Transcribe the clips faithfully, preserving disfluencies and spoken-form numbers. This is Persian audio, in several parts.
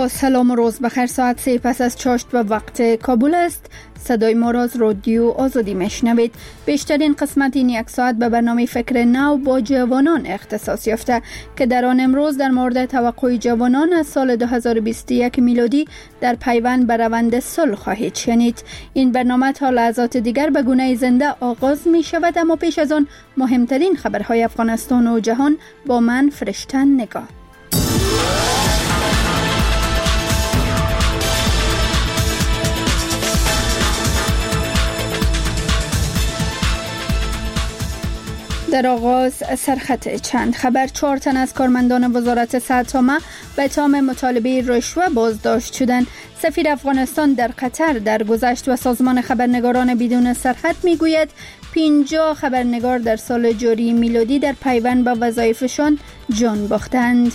با سلام و روز بخیر. ساعت سه پس از چاشت و وقت کابل است. صدای ما را از رادیو آزادی میشنوید. بیشترین قسمت این یک ساعت به برنامه فکر نو با جوانان اختصاص یافته که در آن امروز در مورد توقع جوانان از سال دو هزار و بیست و یک میلادی در پیوند به روند صلح خواهید شنید. این برنامه تا لحظات دیگر به گونه زنده آغاز می شود، اما پیش از آن مهمترین خبرهای افغانستان و جهان با من فرشتن نگاه. در آغاز سرخط چند خبر. چهار تن از کارمندان وزارت صحت عامه به اتهام مطالبه رشوه بازداشت شدند. سفیر افغانستان در قطر در گذشت و سازمان خبرنگاران بدون سرحد میگوید پنجاه خبرنگار در سال جاری میلادی در پیوند به وظایفشان جان باختند.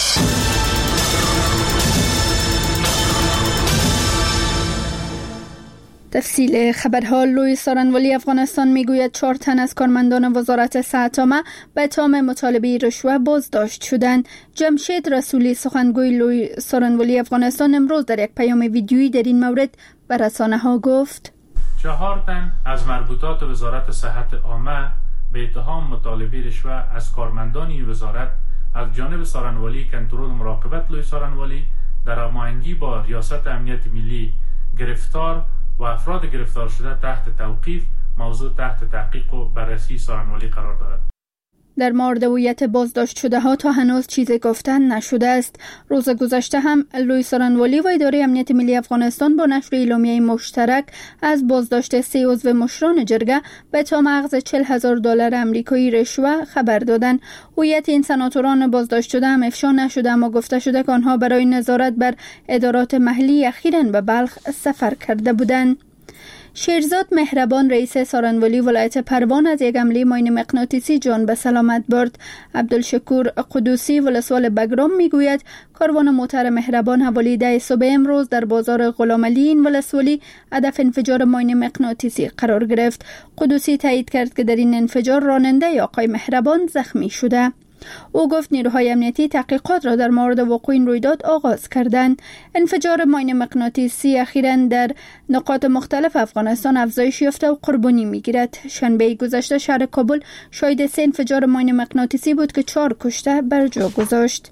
تفصیل خبرها. لوی سارنوالی افغانستان میگوید چهار تن از کارمندان وزارت صحت عامه به اتهام مطالبه رشوه بازداشت شدند. جمشید رسولی سخنگوی لوی سارنوالی افغانستان امروز در یک پیام ویدیویی در این مورد به رسانه‌ها گفت چهار تن از مربوطات وزارت صحت عامه به اتهام مطالبه رشوه از کارمندان این وزارت از جانب سارنوالی کنترل و مراقبت لوی سارنوالی در هماهنگی با ریاست امنیت ملی گرفتار و افراد گرفتار شده تحت توقیف موضوع تحت تحقیق و بررسی سارنوالی قرار دارد. در مورد هویت بازداشت شده ها تا هنوز چیزی گفتن نشده است. روز گذشته هم لوی سارنوالی و اداره امنیت ملی افغانستان با نشر اعلامیه مشترک از بازداشت سه عضو مشران جرگه به اتهام اخذ چهل هزار دلار آمریکایی رشوه خبر دادند. هویت این سناتوران بازداشت شده هم افشا نشده، اما گفته شده که آنها برای نظارت بر ادارات محلی اخیراً به بلخ سفر کرده بودند. شیرزاد مهربان رئیس سارنوالی ولایت پروان از یک حمله ماین مغناطیسی جان به سلامت برد. عبدالشکور قدوسی ولسوال بگرام میگوید کاروان موتر مهربان حوالی ده صبح امروز در بازار غلامعلی این ولسوالی هدف انفجار ماین مغناطیسی قرار گرفت. قدوسی تایید کرد که در این انفجار راننده آقای مهربان زخمی شده. او گفت نیروهای امنیتی تحقیقات را در مورد وقوع این رویداد آغاز کردند. انفجار ماین مغناطیسی اخیراً در نقاط مختلف افغانستان افزایش یافته و قربانی میگیرد. شنبه گذشته شهر کابل شاهد سه انفجار ماین مغناطیسی بود که چهار کشته بر جا گذاشت.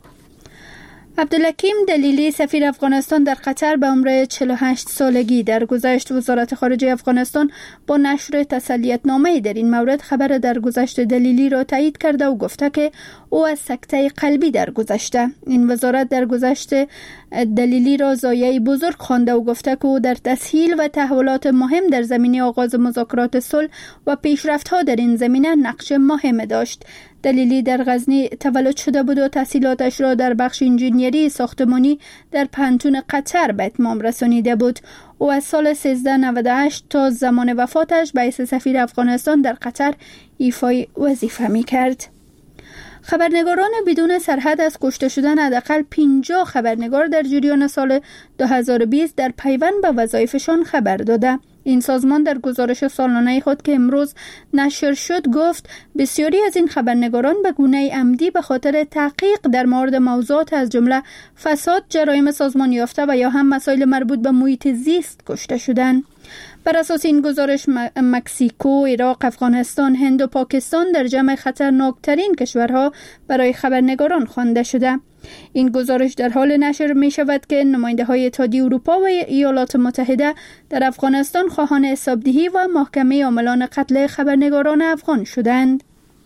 عبدالحکیم دلیلی سفیر افغانستان در قطر به عمر چهل و هشت سالگی در گذشت. وزارت خارجه افغانستان با نشر تسلیتنامه در این مورد خبر درگذشت دلیلی را تایید کرده و گفته که او از سکته قلبی درگذشته. این وزارت درگذشت دلیلی را ضایعه بزرگ خوانده و گفته که او در تسهیل و تحولات مهم در زمینه آغاز مذاکرات صلح و پیشرفت‌ها در این زمینه نقش مهم داشت. دلیلی در غزنی تولد شده بود و تحصیلاتش را در بخش انجینیری ساختمانی در پانتون قطر به اتمام رسانیده بود. او از سال سیزده نود و هشت تا زمان وفاتش به حیث سفیر افغانستان در قطر ایفای وظیفه می‌کرد. خبرنگاران بدون سرحد از کشته شدن حداقل پنجاه خبرنگار در جریان سال دو هزار و بیست در پیوند به وظایفشان خبر داده. این سازمان در گزارش سالانه خود که امروز نشر شد گفت بسیاری از این خبرنگاران به گونه عمدی به خاطر تحقیق در مورد موضوعات از جمله فساد، جرایم سازمان یافته و یا هم مسائل مربوط به محیط زیست کشته شدند. بر اساس این گزارش مکزیکو، عراق، افغانستان، هند و پاکستان در جمع خطرناکترین کشورها برای خبرنگاران خوانده شده. این گزارش در حال نشر می شود که نماینده های اتحادیه اروپا و ایالات متحده در افغانستان خواهان حسابدهی و محاکمه عاملان قتل خبرنگاران افغان شدند.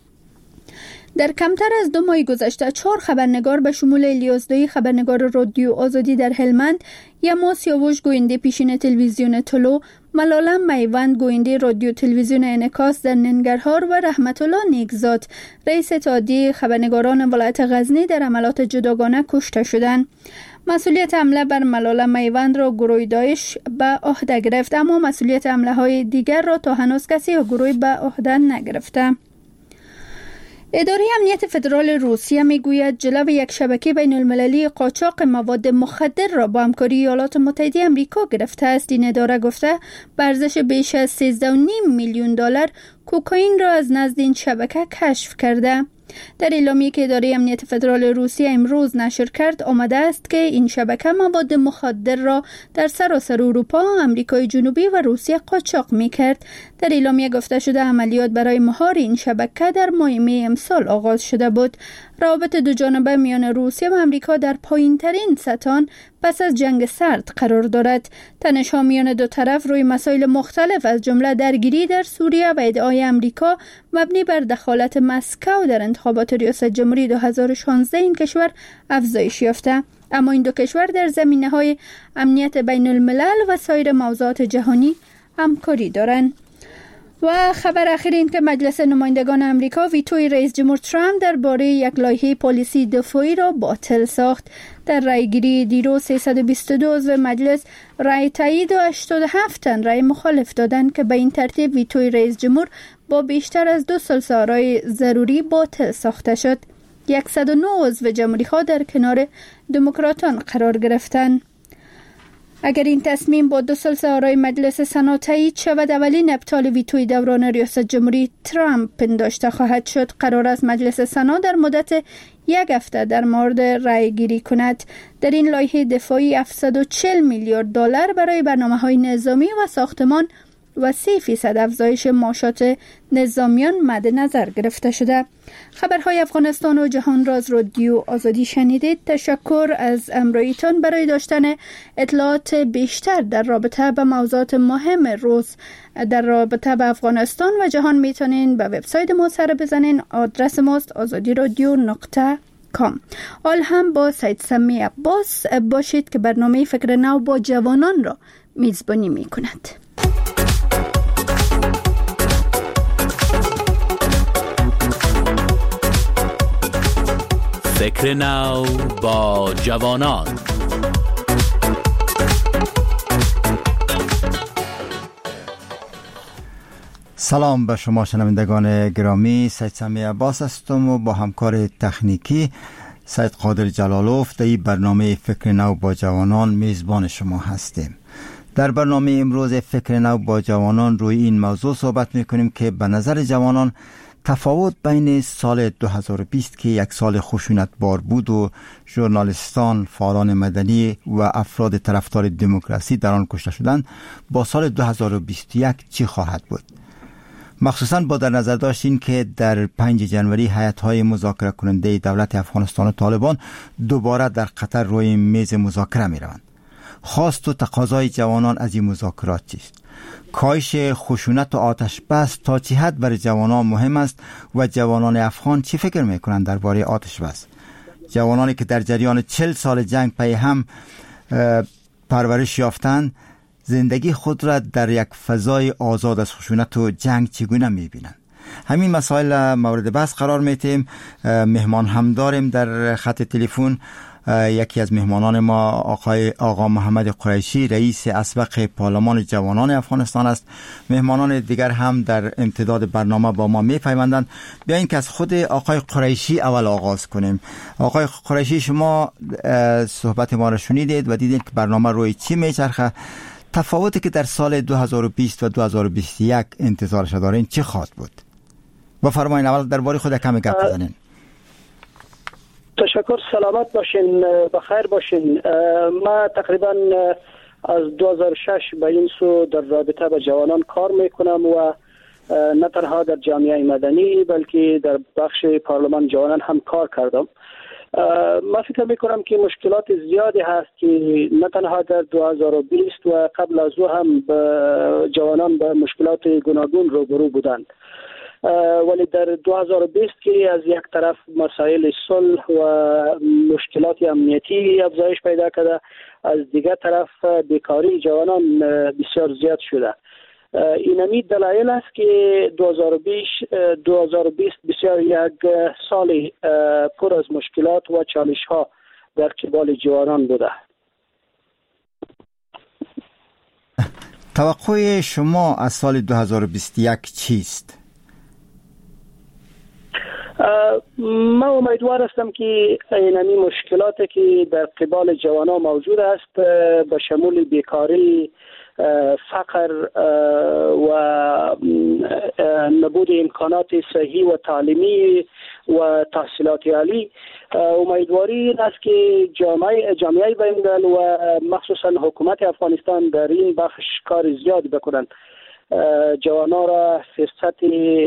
در کمتر از دو ماه گذشته چهار خبرنگار به شمول الیاس دایی خبرنگار رادیو آزادی در هلمند، یما سیاوش گوینده پیشین تلویزیون طلو، ملاله میوند گوینده رادیو تلویزیون انعکاس در ننگرهار و رحمت الله نیکزاد رئیس اتحادیه خبرنگاران ولایت غزنی در عملیات جداگانه کشته شدند. مسئولیت حمله بر ملاله میوند را گروه داعش به عهده گرفت، اما مسئولیت حمله های دیگر را تا هنوز کسی یا گروهی به عهده نگرفته. اداره امنیت فدرال روسیه میگوید جلو یک شبکه بین المللی قاچاق مواد مخدر را با همکاری ایالات متحده آمریکا گرفته است. این اداره گفته به ارزش بیش از سیزده و نیم میلیون دلار کوکائین را از نزد این شبکه کشف کرده. در اعلامیه‌ای که اداره امنیت فدرال روسیه امروز نشر کرد آمده است که این شبکه مواد مخدر را در سراسر اروپا، آمریکای جنوبی و روسیه قاچاق می‌کرد. در اعلامیه گفته شده عملیات برای مهار این شبکه در ماه می امسال آغاز شده بود. روابط دو جانبه میان روسیه و آمریکا در پایین‌ترین سطح پس از جنگ سرد قرار دارد. تنش‌ها میان دو طرف روی مسائل مختلف از جمله درگیری در سوریه و ادعای آمریکا مبنی بر دخالت مسکو در انتخابات ریاست جمهوری دو هزار و شانزده این کشور افزایش یافته. اما این دو کشور در زمینه‌های امنیت بین الملل و سایر موضوعات جهانی همکاری دارند. و خبر اخیر این که مجلس نمایندگان آمریکا ویتوی رئیس جمهور ترامپ درباره یک لایحه پالیسی دفاعی را باطل ساخت. در رأیگیری دیروز سیصد و بیست و دو عضو مجلس رأی تایید و هشتاد و هفت تن رأی مخالف دادند که به این ترتیب ویتوی رئیس جمهور با بیشتر از دو سلس آرای ضروری باطل ساخته شد. صد و نه عضو جمهوری‌خواه در کنار دموکراتان قرار گرفتند. اگر این تصمیم با دو سلس آرای مجلس سنا تایید شود، اولین ابطال ویتوی دوران ریاست جمهوری ترامپ پنداشته خواهد شد. قرار است مجلس سنا در مدت یک هفته در مورد رأی گیری کند. در این لایحه دفاعی هفتصد و چهل میلیارد دلار برای برنامه‌های نظامی و ساختمان و سه فیصد افزایش معاشات نظامیان مد نظر گرفته شده. خبرهای افغانستان و جهان را از رادیو آزادی شنیدید. تشکر از همراهیتان. برای داشتن اطلاعات بیشتر در رابطه با موضوعات مهم روز در رابطه با افغانستان و جهان میتونین به وبسایت ما سر بزنین. آدرس ماست آزادی رادیو نقطه کام. حال هم با سید سمی عباس باشید که برنامه فکر نو با جوانان را میزبانی میکند. فکر نو با جوانان. سلام به شما شنوندگان گرامی، سید سمی عباس هستم و با همکار تکنیکی سید قادر جلالوف در این برنامه فکر نو با جوانان میزبان شما هستیم. در برنامه امروز فکر نو با جوانان روی این موضوع صحبت میکنیم که به نظر جوانان تفاوت بین سال دو هزار و بیست که یک سال خشونت بار بود و ژورنالیستان، فعالان مدنی و افراد طرفدار دموکراسی در آن کشته شدند با سال دو هزار و بیست و یک چی خواهد بود؟ مخصوصاً با در نظر داشتین که در پنج جنوری هیئت‌های مذاکره کننده دولت افغانستان و طالبان دوباره در قطر روی میز مذاکره می‌روند. خواست و تقاضای جوانان از این مذاکرات چیست؟ کاهش خشونت و آتش بس تا چه حد برای جوانان مهم است و جوانان افغان چی فکر میکنند درباره آتش بس؟ جوانانی که در جریان چهل سال جنگ پی هم پرورش یافتند زندگی خود را در یک فضای آزاد از خشونت و جنگ چگونه میبینند؟ همین مسائل مورد بحث قرار میتیم. مهمان هم داریم در خط تلفن. یکی از مهمانان ما آقای آقا محمد قریشی، رئیس اسبق پارلمان جوانان افغانستان است. مهمانان دیگر هم در امتداد برنامه با ما میپیوندند. بیایید که از خود آقای قریشی اول آغاز کنیم. آقای قریشی، شما صحبت ما را شنیدید و دیدید که برنامه روی چی میچرخه. تفاوتی که در سال دو هزار و بیست و دو هزار و بیست و یک انتظارش دارین چه خواهد بود؟ بفرمایید اول درباره خود کمی گپ بزنین. تشکر. سلامت باشین، بخیر باشین. ما تقریبا از دو هزار و شش به این سو در رابطه با جوانان کار میکنم و نه تنها در جامعه مدنی بلکه در بخش پارلمان جوانان هم کار کردم. ما فکر میکنم که مشکلات زیادی هست که نه تنها در دو هزار و بیست و قبل از او هم جوانان به مشکلات گوناگون روبرو بودند، ولی در دو هزار و بیست که از یک طرف مسائل صلح و مشکلات امنیتی افزایش پیدا کرده، از دیگر طرف بیکاری جوانان بسیار زیاد شده. اینمی دلایل است که دو هزار و بیست بسیار یک سال پر از مشکلات و چالش ها در قبال جوانان بوده. توقع شما از سال دو هزار و بیست و یک چیست؟ ما امیدوار هستم که اینمی مشکلاتی که در قبال جوانان موجود است به شمول بیکاری، فقر و نبود امکانات صحی و تعلیمی و تحصیلات عالی. امیدواری این است که جامعه جامعه بین‌الملل و مخصوصا حکومت افغانستان در این بخش کار زیاد بکنند، جوانان را فرصت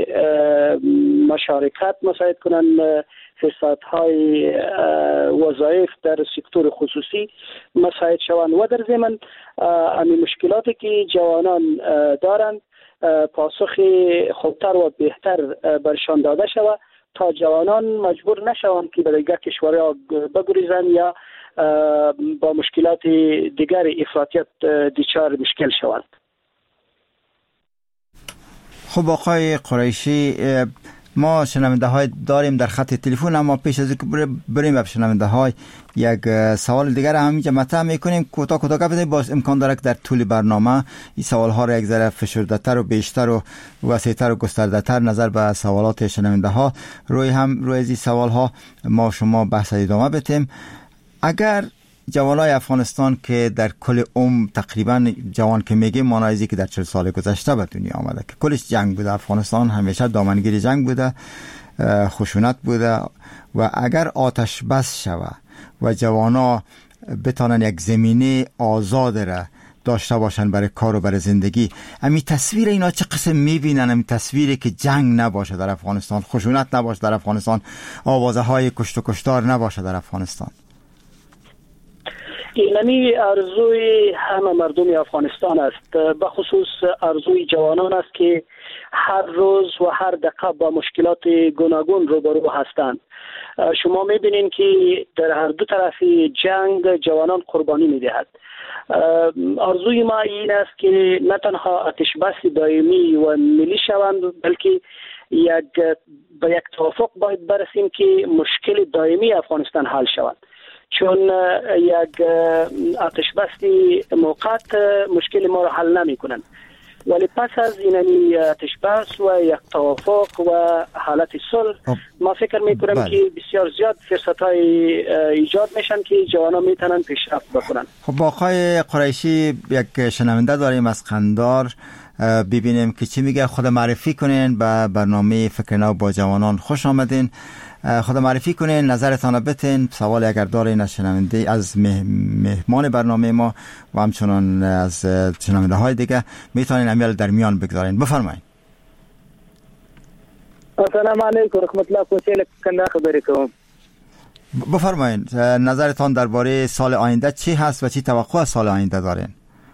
مشارکت مساعد کنند، فرصت های وظایف در سکتور خصوصی مساعد شوند و در ضمن همین مشکلاتی که جوانان دارند پاسخ خوبتر و بهتر برشان داده شود تا جوانان مجبور نشوند که به دیگر کشورها بگریزند یا با مشکلات دیگر افراطیت دچار مشکل شوند. خب آقای قریشی، ما شنونده های داریم در خط تلفن، اما پیش از اینکه بریم به شنونده های یک سوال دیگر همینجا مطرح میکنیم. کوتاه کوتاه گپ بزنید، باز امکان داره که در طول برنامه این سوال ها را یک ذره فشرده‌تر و بیشتر و وسیع‌تر و گسترده‌تر نظر به سوالات شنونده ها روی هم روی این سوال ها ما شما بحث ادامه بدیم. اگر جوانای افغانستان که در کل عمر تقریبا جوان که میگه مانایزی که در چهل سال گذشته به دنیا آمده که کلش جنگ بوده، افغانستان همیشه دامنگیر جنگ بوده، خشونت بوده و اگر آتش بس شوه و جوانا بتانن یک زمینه آزاد را داشته باشن برای کار و برای زندگی، امی تصویر اینا چه قسم میبینن؟ امی تصویری که جنگ نباشه در افغانستان، خشونت نباشه در افغانستان، آوازه های کشت و کشتار نباشه در افغانستان. اینمی ارزوی همه مردم افغانستان است، به خصوص ارزوی جوانان است که هر روز و هر دقیقه با مشکلات گوناگون روبرو هستند. شما میبینید که در هر دو طرف جنگ جوانان قربانی میدهد. ارزوی ما این است که نه تنها آتش بس دائمی و ملی شوند، بلکه یک به یک توافق باید برسیم که مشکل دائمی افغانستان حل شود، چون یک آتش بس موقت مشکل ما را حل نمی کنند، ولی پس از این آتش بس و یک توافق و حالت صلح ما فکر می کنم که بسیار زیاد فرصت های ایجاد میشن که جوانان میتونن پیشرفت بکنن. خب آقای قریشی، یک شنونده داریم از قندار، ببینیم که چی میگه. خود معرفی کنین به برنامه فکر نو با جوانان. خوش آمدین. خود معرفی کنین، نظرتان بتین، سوال اگر دارین از شنونده از مهمان برنامه ما و همچنان از شنونده های دیگه میتونین امیال در میان بگذارین. بفرمایید. السلام علیکم رحمت الله کوچیل کنده خبری کوم. بفرمایید نظرتان درباره سال آینده چی هست و چی توقع از سال آینده دارین؟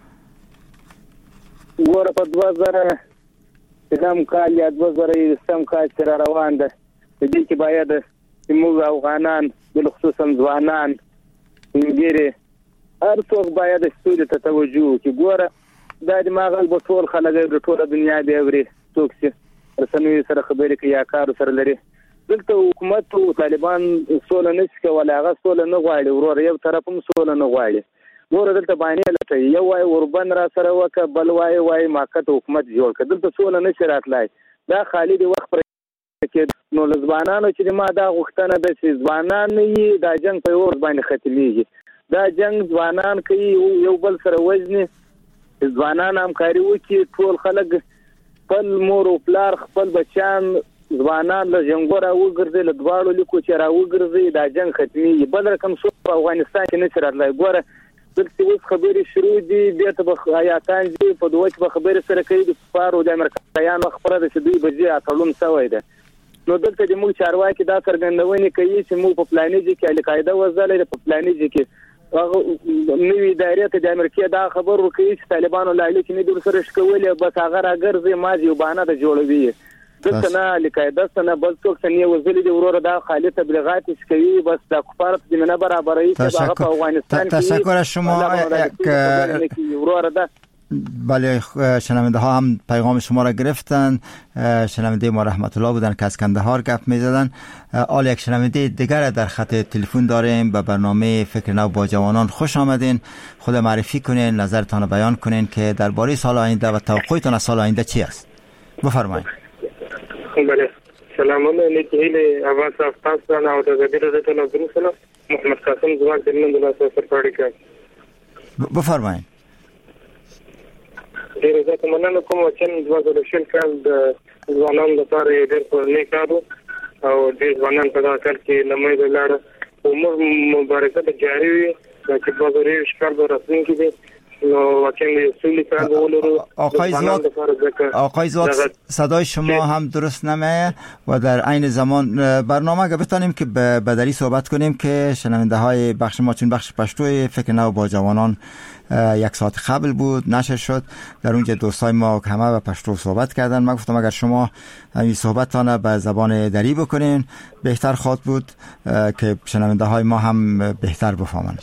ګوره په دوه زره شپږم کال یا دوه زره یوولسم کال چې را روان ده، د دې کې باید موږ افغانان بالخصوصا ځوانان وګړي هر څوک باید سولې ته توجه وکړي. ګوره دا د ماغل به ټول خلک د ټوله دنیا دی اوري څوک چې رسنیو سره خبرې کوي یا کار سره لري. دلته حکومت او طالبان سوله نشي کولای، هغه سوله نه غواړي، ورور یو طرف هم سوله نه غواړي. ګوره دلته باندې لته یو وای اوربن را سره وکه، بل وای وای ماکت حکومت جوړ کړ، دلته سوله نشي راتلای. دا خالی دی وخت پر کې نو لزبانانو چې ما دا غوښتنه ده چې ځوانان یې دا جنگ په اور باندې ختميږي. دا جنگ ځوانان کوي یو بل سره وزني، ځوانان همکاري وکړي، ټول خلک خپل مور او پلار خپل بچان ځوانان له جنګ را وګرځي، له دواړو لیکو چې را وګرځي، دا جنگ ختميږي. بل رقم څو په افغانستان کې نشي راتلای. ګوره دلته اوس خبرې شروع دي، بیا ته به آیاتان دي په دوه کې به خبرې سره کوي د کفارو د امریکایانو خبره ده چې دوی به ځي اتلون سوی ده. نو دلته د موږ چارواکي دا څرګندونې کوي چې موږ په پلاني ځای کې القاعده وځلې په پلاني ځای کې هغه نوې دایره ته د امریکا دا خبر ورکوي چې طالبانو لاله کې نه دور سره شکولې، بس هغه راګرځي ما یو بانه د جوړوي. دلته نه القاعده سره بل څوک څنګه وځلې د ورور دا خالي تبلیغات کوي، بس د کفارو د منه برابرۍ چې هغه په افغانستان کې. تشکر از شما. ورور ده بله، شنونده ها هم پیغام شما را گرفتن. شنونده ما رحمت الله بودن که از کندهار گپ می زدن. آل یک شنونده دیگر در خط تلفن داریم به برنامه فکر نو با جوانان. خوش آمدین. خود معرفی کنین، نظرتان رو بیان کنین که درباره سال آینده و توقعتان از سال آینده چی است. بفرمایید. بله، سلامونه نیکی اواز افغانستان او د غدیر د تلویزیون سره محمد قاسم زواج د نن د لاسه سرپاړی کوي. بفرمایید. ډیر زه مننه کوم چې دوه زره شل کال د ځوانانو لپاره ډیر په نیکارو او د ځوانان په دغه کار کې لمې ولاړ او مبارکه جاری وي چې په ورې شکر به رسمي کې نو واقعا سولی کار بولرو آقای زواک آقای زواک صدای شما هم درست نمیه و در عین زمان برنامه اگه بتانیم که به بدری صحبت کنیم که شنونده های بخش ما چون بخش پشتوی فکر نو با جوانان یک ساعت قبل بود نشر شد در اونجا دوستای ما همه به پشتو صحبت کردن. من گفتم اگر شما همین صحبتتان به زبان دری بکنین بهتر خواهد بود که شنونده های ما هم بهتر بفهمند.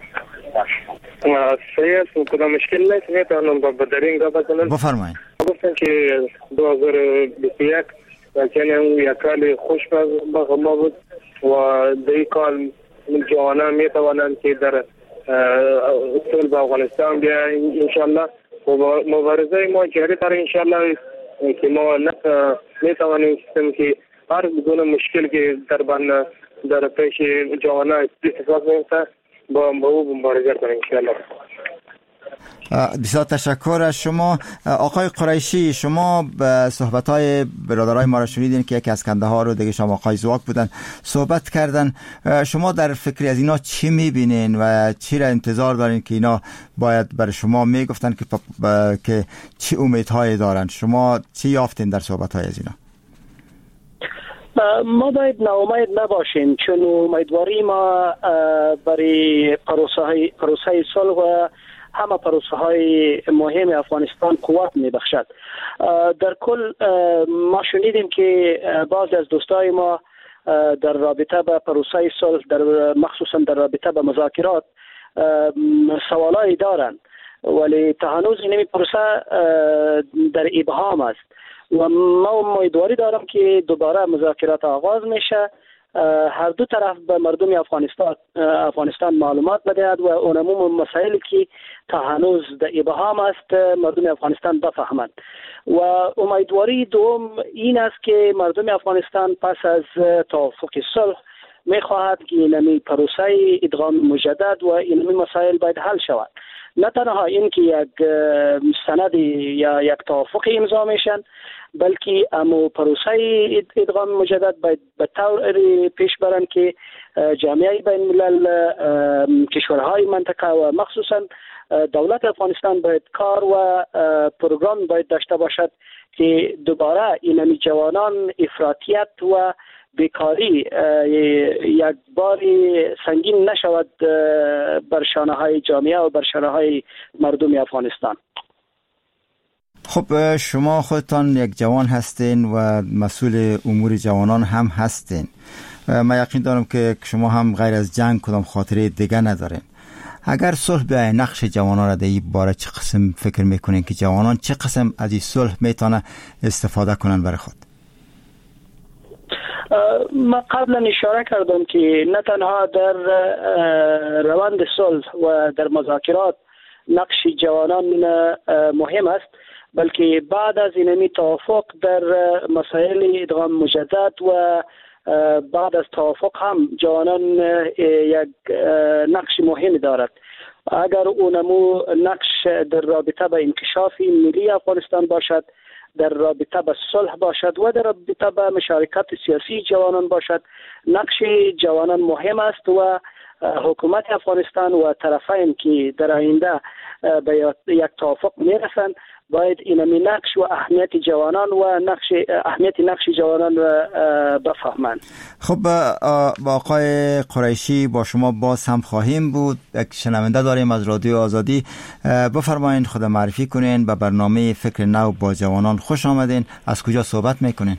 صحیح است کدام مشکل نیست میتونم با بدرین گپ بزنم. بفرمایید. گفتم که دو هزار و بیست و یک واقعا یک سال خوش به ما بود و در کال جوانان میتوانند که در صلح افغانستان بیا ان شاء الله و مبارزه ما جاری تر ان شاء الله که ما میتوانیم که هر گونه مشکل که در بان در پیش جوانان اتفاق میفته با او مبارزه کنیم ان شاء الله. بسیار تشکر از شما. آقای قریشی، شما به صحبت‌های برادرای ما را شنیدین که یکی از کنده‌ها رو دیگه شما آقای زواک بودن صحبت کردن. شما در فکری از اینا چی می‌بینین و چی را انتظار دارین که اینا باید برای شما میگفتن که که چی امیدهایی دارن؟ شما چی یافتین در صحبت‌های از اینا؟ ما باید ناامید نباشیم چون امیدواری ما برای پروسه پروسه صلح و همه پروسه های مهم افغانستان قوت می بخشد. در کل ما شنیدیم که بعضی از دوستای ما در رابطه با پروسه صلح در مخصوصا در رابطه با مذاکرات سوالایی دارند ولی تا هنوز این پروسه در ابهام است و ما امیدواری دارم که دوباره مذاکرات آغاز میشه، هر دو طرف به مردم افغانستان افغانستان معلومات بدهد و اونموم مسائلی که تا هنوز در ابهام است مردم افغانستان بفهمند و امیدواری دوم این است که مردم افغانستان پس از توافق صلح میخواهد که اینمی پروسه ادغام مجدد و اینمی مسائل باید حل شود. نه تنها این که یک سند یا یک توافق امضا میشن بلکه امو پروسه ادغام مجدد باید به طور پیش برن که جامعه بین الملل کشورهای منطقه و مخصوصا دولت افغانستان باید کار و پروگرام باید داشته باشد که دوباره اینمی جوانان افراطیت و بیکاری یک باری سنگین نشود بر شانه های جامعه و بر شانه های مردم افغانستان. خب شما خودتان یک جوان هستین و مسئول امور جوانان هم هستین. من یقین دارم که شما هم غیر از جنگ کدام خاطره دیگه ندارین. اگر صلح بیاید نقش جوانان را در این باره چه قسم فکر میکنین که جوانان چه قسم از این صلح میتونه استفاده کنن برای خود؟ ما قبلا اشاره کردم که نه تنها در روند صلح و در مذاکرات نقش جوانان مهم است بلکه بعد از اینمی توافق در مسائل ادغام مجدد و بعد از توافق هم جوانان یک نقش مهم دارد. اگر اونمو نقش در رابطه با انکشاف ملی افغانستان باشد، در رابطه با صلح باشد و در رابطه با مشارکت سیاسی جوانان باشد، نقش جوانان مهم است و حکومت افغانستان و طرفین که در آینده به یک توافق میرسند باید اینمی نقش و اهمیت جوانان و نقش اهمیت نقش جوانان را بفهمند. خب با آقای قریشی با شما باز هم خواهیم بود. یک شنونده داریم از رادیو آزادی. بفرمایید خود معرفی کنین. به برنامه فکر نو با جوانان خوش آمدین. از کجا صحبت میکنین؟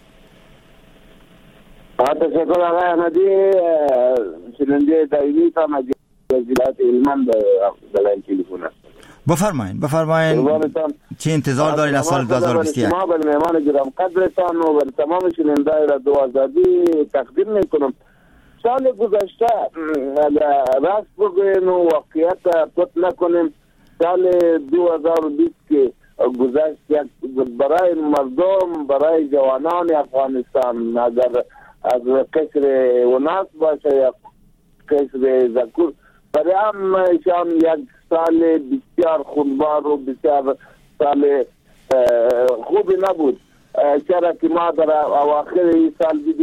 تشکر آقای احمدی، شنونده دایمی تا از ولایت هلمند بلند تلفن است. بفرمایید بفرمایید چه انتظار دارین از سال دو هزار و بیست و یک؟ ما به مهمان گرام قدرتان و به تمام شنوندگان رادیو آزادی تقدیم میکنم. سال گذشته راست بگویم و واقعیت پت نکنیم، سال دو هزار و بیست که گذشت برای مردم، برای جوانان افغانستان اگر از قصر وناس باشه یا قصر زکور برای همشان یک سال بسیار خونبار و بسیار سال خوبی نبود. چرا که ما در اواخر این سال دیدیم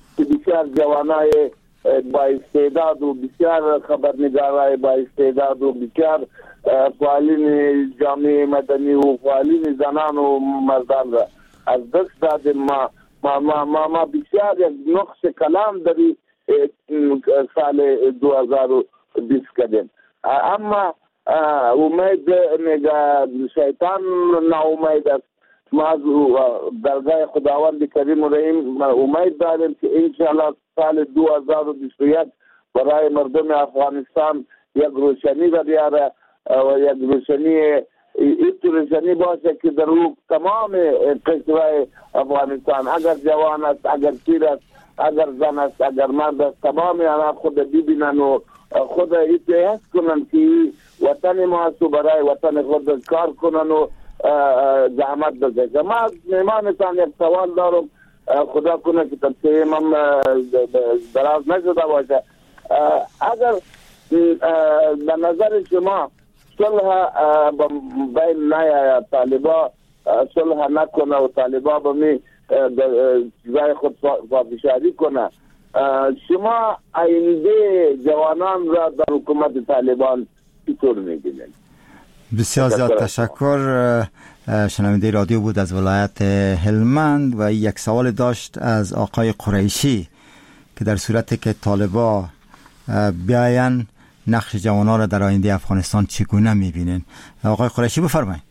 که بسیار جوانای با استعداد و بسیار خبرنگارای با استعداد و بسیار فعالین جامعه مدنی و فعالین زنان و مردان را از دست دادیم. ما ما ما ما, ما بسیار یک نقص کلام داری سال دو هزار و بیست کردیم. اما امید نگاه شیطان نا امید است. ما از درگاه خداوند کریم و رحیم امید داریم که انشاءالله سال دو هزار و بیست و یک برای مردم افغانستان یک روشنی را بیاره و یک روشنی ایت روشنی باشه که در روح تمام قشرهای افغانستان، اگر جوان است، اگر پیر است، اگر زن است، اگر مرد است، تمام آنها خود ببینن و خود ایت حس کنن که وطن ما است و برای وطن خود کار کنن و زحمت بکشن. ما از مهمانتان یک سوال دارم، خدا کنه که تفسیرم هم دراز نشده باشه. اگر در نظر شما صلح بین نیا طالبا صلح نکنه و طالبا به می چیزای خود پافشاری کنه، شما آینده جوانان را در حکومت طالبان چطور می‌بینید؟ بسیار زیاد تشکر. شنونده رادیو بود از ولایت هلمند و یک سوال داشت از آقای قریشی که در صورتی که طالبا بیاین نقش جوانان را در آینده افغانستان چگونه می‌بینین؟ آقای قریشی بفرمایید.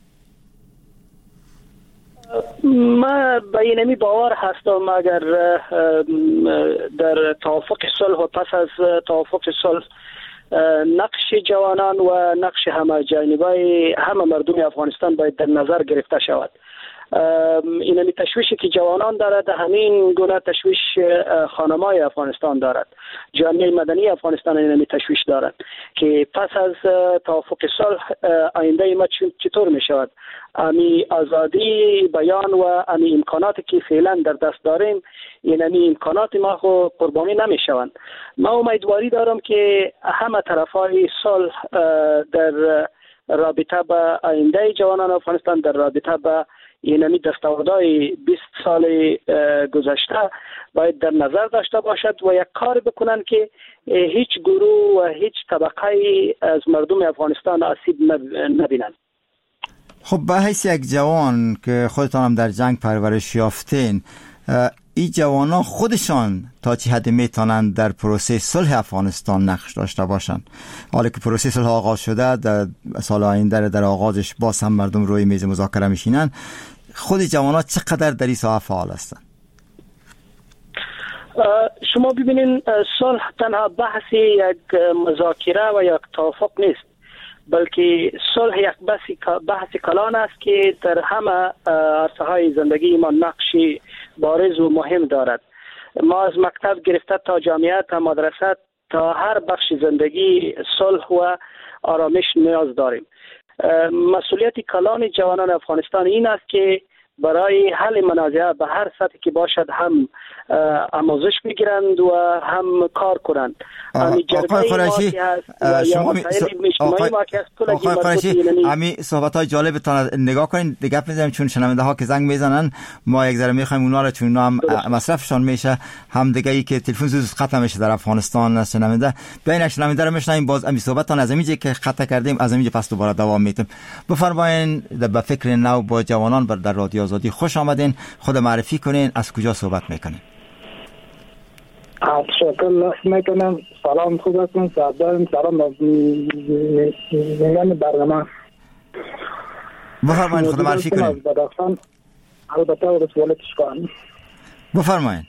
ما به اینمی باور هستم اگر در توافق صلح و پس از توافق صلح نقش جوانان و نقش همه جانبه همه مردم افغانستان باید در نظر گرفته شود. اینمی تشویشی که جوانان دارد همین گونه تشویش خانمای افغانستان دارد، جامعه مدنی افغانستان اینمی تشویش دارد که پس از توافق صلح آینده ما چطور می شود. امی آزادی بیان و امی امکاناتی که فعلا در دست داریم اینمی امکانات ما خو قربانی نمی شوند. ما امیدواری دارم که همه طرفای صلح در رابطه با آینده جوانان افغانستان، در رابطه با اینمی دستاوردهای بیست سال گذشته باید در نظر داشته باشد و یک کار بکنن که هیچ گروه و هیچ طبقه از مردم افغانستان آسیب نبینند. خب به حیث یک جوان که خودتان هم در جنگ پرورش یافتین، این جوانان خودشان تا چه حد میتونن در پروسه صلح افغانستان نقش داشته باشن؟ حالا که پروسه صلح آغاز شده، در سال آینده در آغازش باز هم مردم روی میز مذاکره میشینن، خود جوانان چقدر در این ساحه فعال هستن؟ شما ببینین صلح تنها بحث یک مذاکره و یک توافق نیست، بلکه صلح یک بحث کلان است که در همه عرصه‌های زندگی ما نقشی بارز و مهم دارد. ما از مکتب گرفته تا جامعه تا مدرسه تا هر بخش زندگی صلح و آرامش نیاز داریم. مسئولیت کلان جوانان افغانستان این است که برای حل منازعه به هر سطحی که باشد هم آموزش بگیرند و هم کار کنند. آقای قریشی، شما آقای قریشی امی صحبت‌های جالبتان نگاه کنین، دیگه می‌ذاریم چون شنونده ها که زنگ میزنن ما یک ذره می‌خوایم اونا رو، چون اونا هم مصرفشان میشه، هم دیگه ای که تلفن زود ختم میشه در افغانستان شنونده بین شنونده رو میشنیم. باز امی صحبتان از امیجی که خطا کردیم از امیجی پس دوباره دوام میتیم. بفرمایین به فکر نو با جوانان در رادیو آزادی خوش آمدین. خود معرفی کنین، از کجا صحبت میکنین؟ تشکر میکنم. سلام، خوب هستم؟ سلام سلام میگم برنامه. بفرمایین خود معرفی کنین. البته رسولتش کنم. بفرمایین.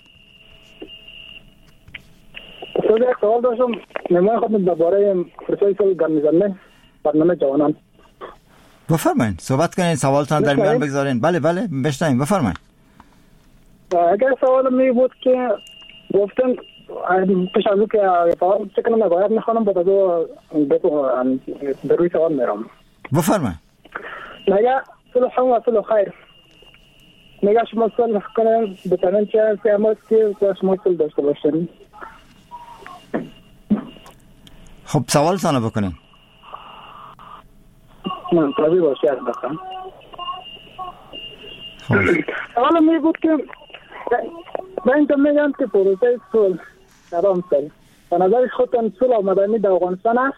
خود یک سوال داشتم، نمای خود درباره پروسه صلح در میزنه برنامه جوانان. بفرمایین صحبت کنین، سوالتان در میان بگذارین. بله بله بشنویم، بفرمایین. اگر سوال می بود که گفتن پیش از او که سوال چکنم نگاید میخوانم با دو به روی سوال میرم. بفرمایین. نگه صلح و صلح خیر، نگه شما صلح کنن بتنین چه سیامت که شما صلح داشته باشین. خب سوالتان رو بکنین. من طبیعی باشی از بخم. سوال می بود که و اینجا میگن که پروسه صلح کدام صلح به نظر خودتان صلح آمدنی در افغانستان است؟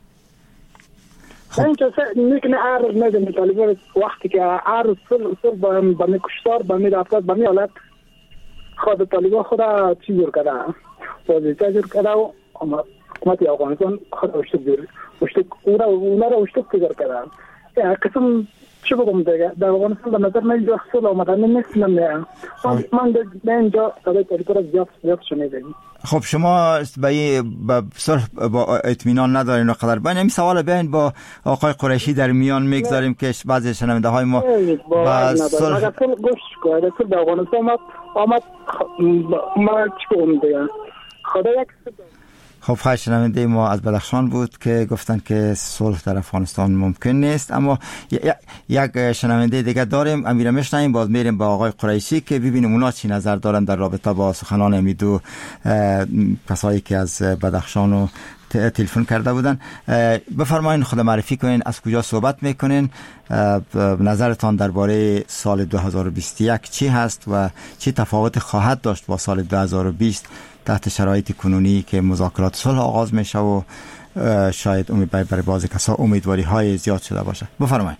خب. اینجا میکنه هر میگن طالبان وقتی که هر صلح صلح با می کشتار با می رفتار با می حالت خود طالبان خدا چی جور کرده پوزیشن جور کرده و حکومت افغانستان خود اشتک جور اشتک اونا اونا را اشتک جور کرده قسم چی بگم دیگه در افغانستان به نظر من اینجا صلح آمدنی نیست نمیه من در اینجا صدای طالبان را زیاد زیاد شنیدم. خب شما به صلح با اطمینان ندارین و قدر باید این سوال بیاین با آقای قریشی در میان میگذاریم که بعضی شنونده های ما با صلح اگر صلح گوش کنه صلح در افغانستان آمد ما چی بگم دیگه خدا یک خب خواهش شنونده ما از بدخشان بود که گفتن که صلح در افغانستان ممکن نیست، اما یک شنونده دیگه داریم، امیره میشنیم، باز میریم با آقای قریشی که ببینیم اونا چی نظر دارن در رابطه با سخنان امیدو کسایی که از بدخشان و تلفن کرده بودن. بفرمایید خود معرفی کنین، از کجا صحبت میکنین، نظرتان درباره سال دو هزار و بیست و یک چی هست و چی تفاوت خواهد داشت با سال دو هزار و بیست تحت شرایط کنونی که مذاکرات صلح آغاز میشه و شاید امید برای بعضی کسا امیدواری های زیاد شده باشه. بفرمایید.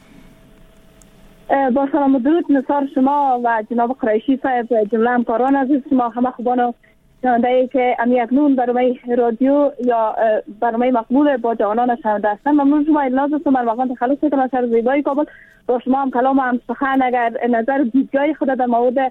با سلام و درود نثار شما و جناب قریشی صاحب، جمله همکاران عزیز شما، همه خوبان و شنونده‌ای که امی اکنون برنامه رادیو یا برنامه مقبول با جوانان شنونده هستند. ممنون شما اجازه دادید من واقعا تخلص کنم از شهر زیبای کابل با شما هم کلام هم سخن اگر نظر دیدگاه خود در مورد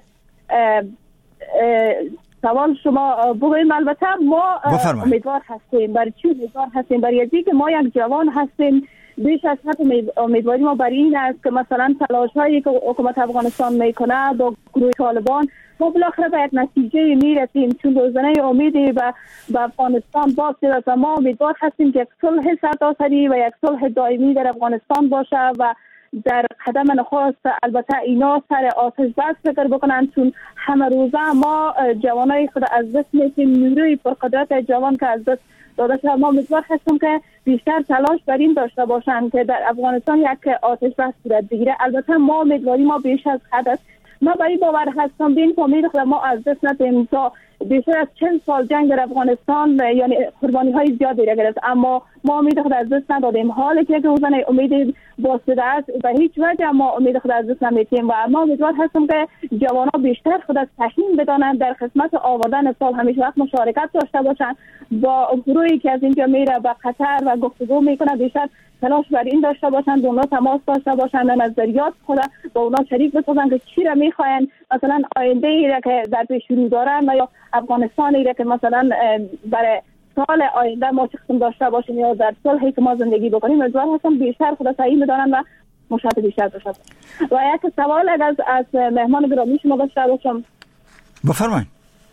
سوال شما بگویم. البته ما امیدوار هستیم. برای چی امیدوار هستیم؟ برای اینکه که ما یک جوان هستیم. بیش از حد امیدواری ما برای این است که مثلا تلاش هایی که حکومت افغانستان میکنه با گروه طالبان ما بالاخره به یک نتیجه میرسیم، چون روزنه امیدی به افغانستان باز شده و ما امیدوار هستیم که یک صلح سرتاسری و یک صلح دائمی در افغانستان باشه و در قدم نخست البته اینا سر آتش بس فکر بکنن، چون همه روزه ما جوانای خود از دست میتیم، نیروی پرقدرت جوان که از دست داده شده. ما امیدوار هستیم که بیشتر تلاش بر این داشته باشند که در افغانستان یک آتش بس صورت بگیره. البته ما امیدواری ما بیش از حد است. ما برای باور هستم به این امید خود ما از دست ندیم تا بیشتر از چند سال جنگ در افغانستان یعنی قربانی های زیادی را گرفت، اما ما امید خود از دست ندادیم. حالا که روزن امید باسته است و هیچ وجه ما امید خود از دست نمیدیم و ما امیدوار هستم که جوانان بیشتر خود از تحسین بدانند، در خدمت آوردن سال همیشه وقت مشارکت داشته باشند، با گروهی که از اینجا میره به قطر و گفتگو میکنه بیشتر تلاش بر این داشته باشند، اونا تماس داشته باشند، نظریات خود با اونا شریک بسازند که چی را میخواین، مثلا آینده ای را که در پیش رو دارن یا افغانستان ای را که مثلا برای سال آینده ما چه قسم داشته باشیم یا در صلحی که ما زندگی بکنیم. امیدوار هستم بیشتر خود صحیح بدانن و مشاهده بیشتر داشته باشند. و یک سوال از از مهمان گرامی شما داشته باشم. بفرمایید.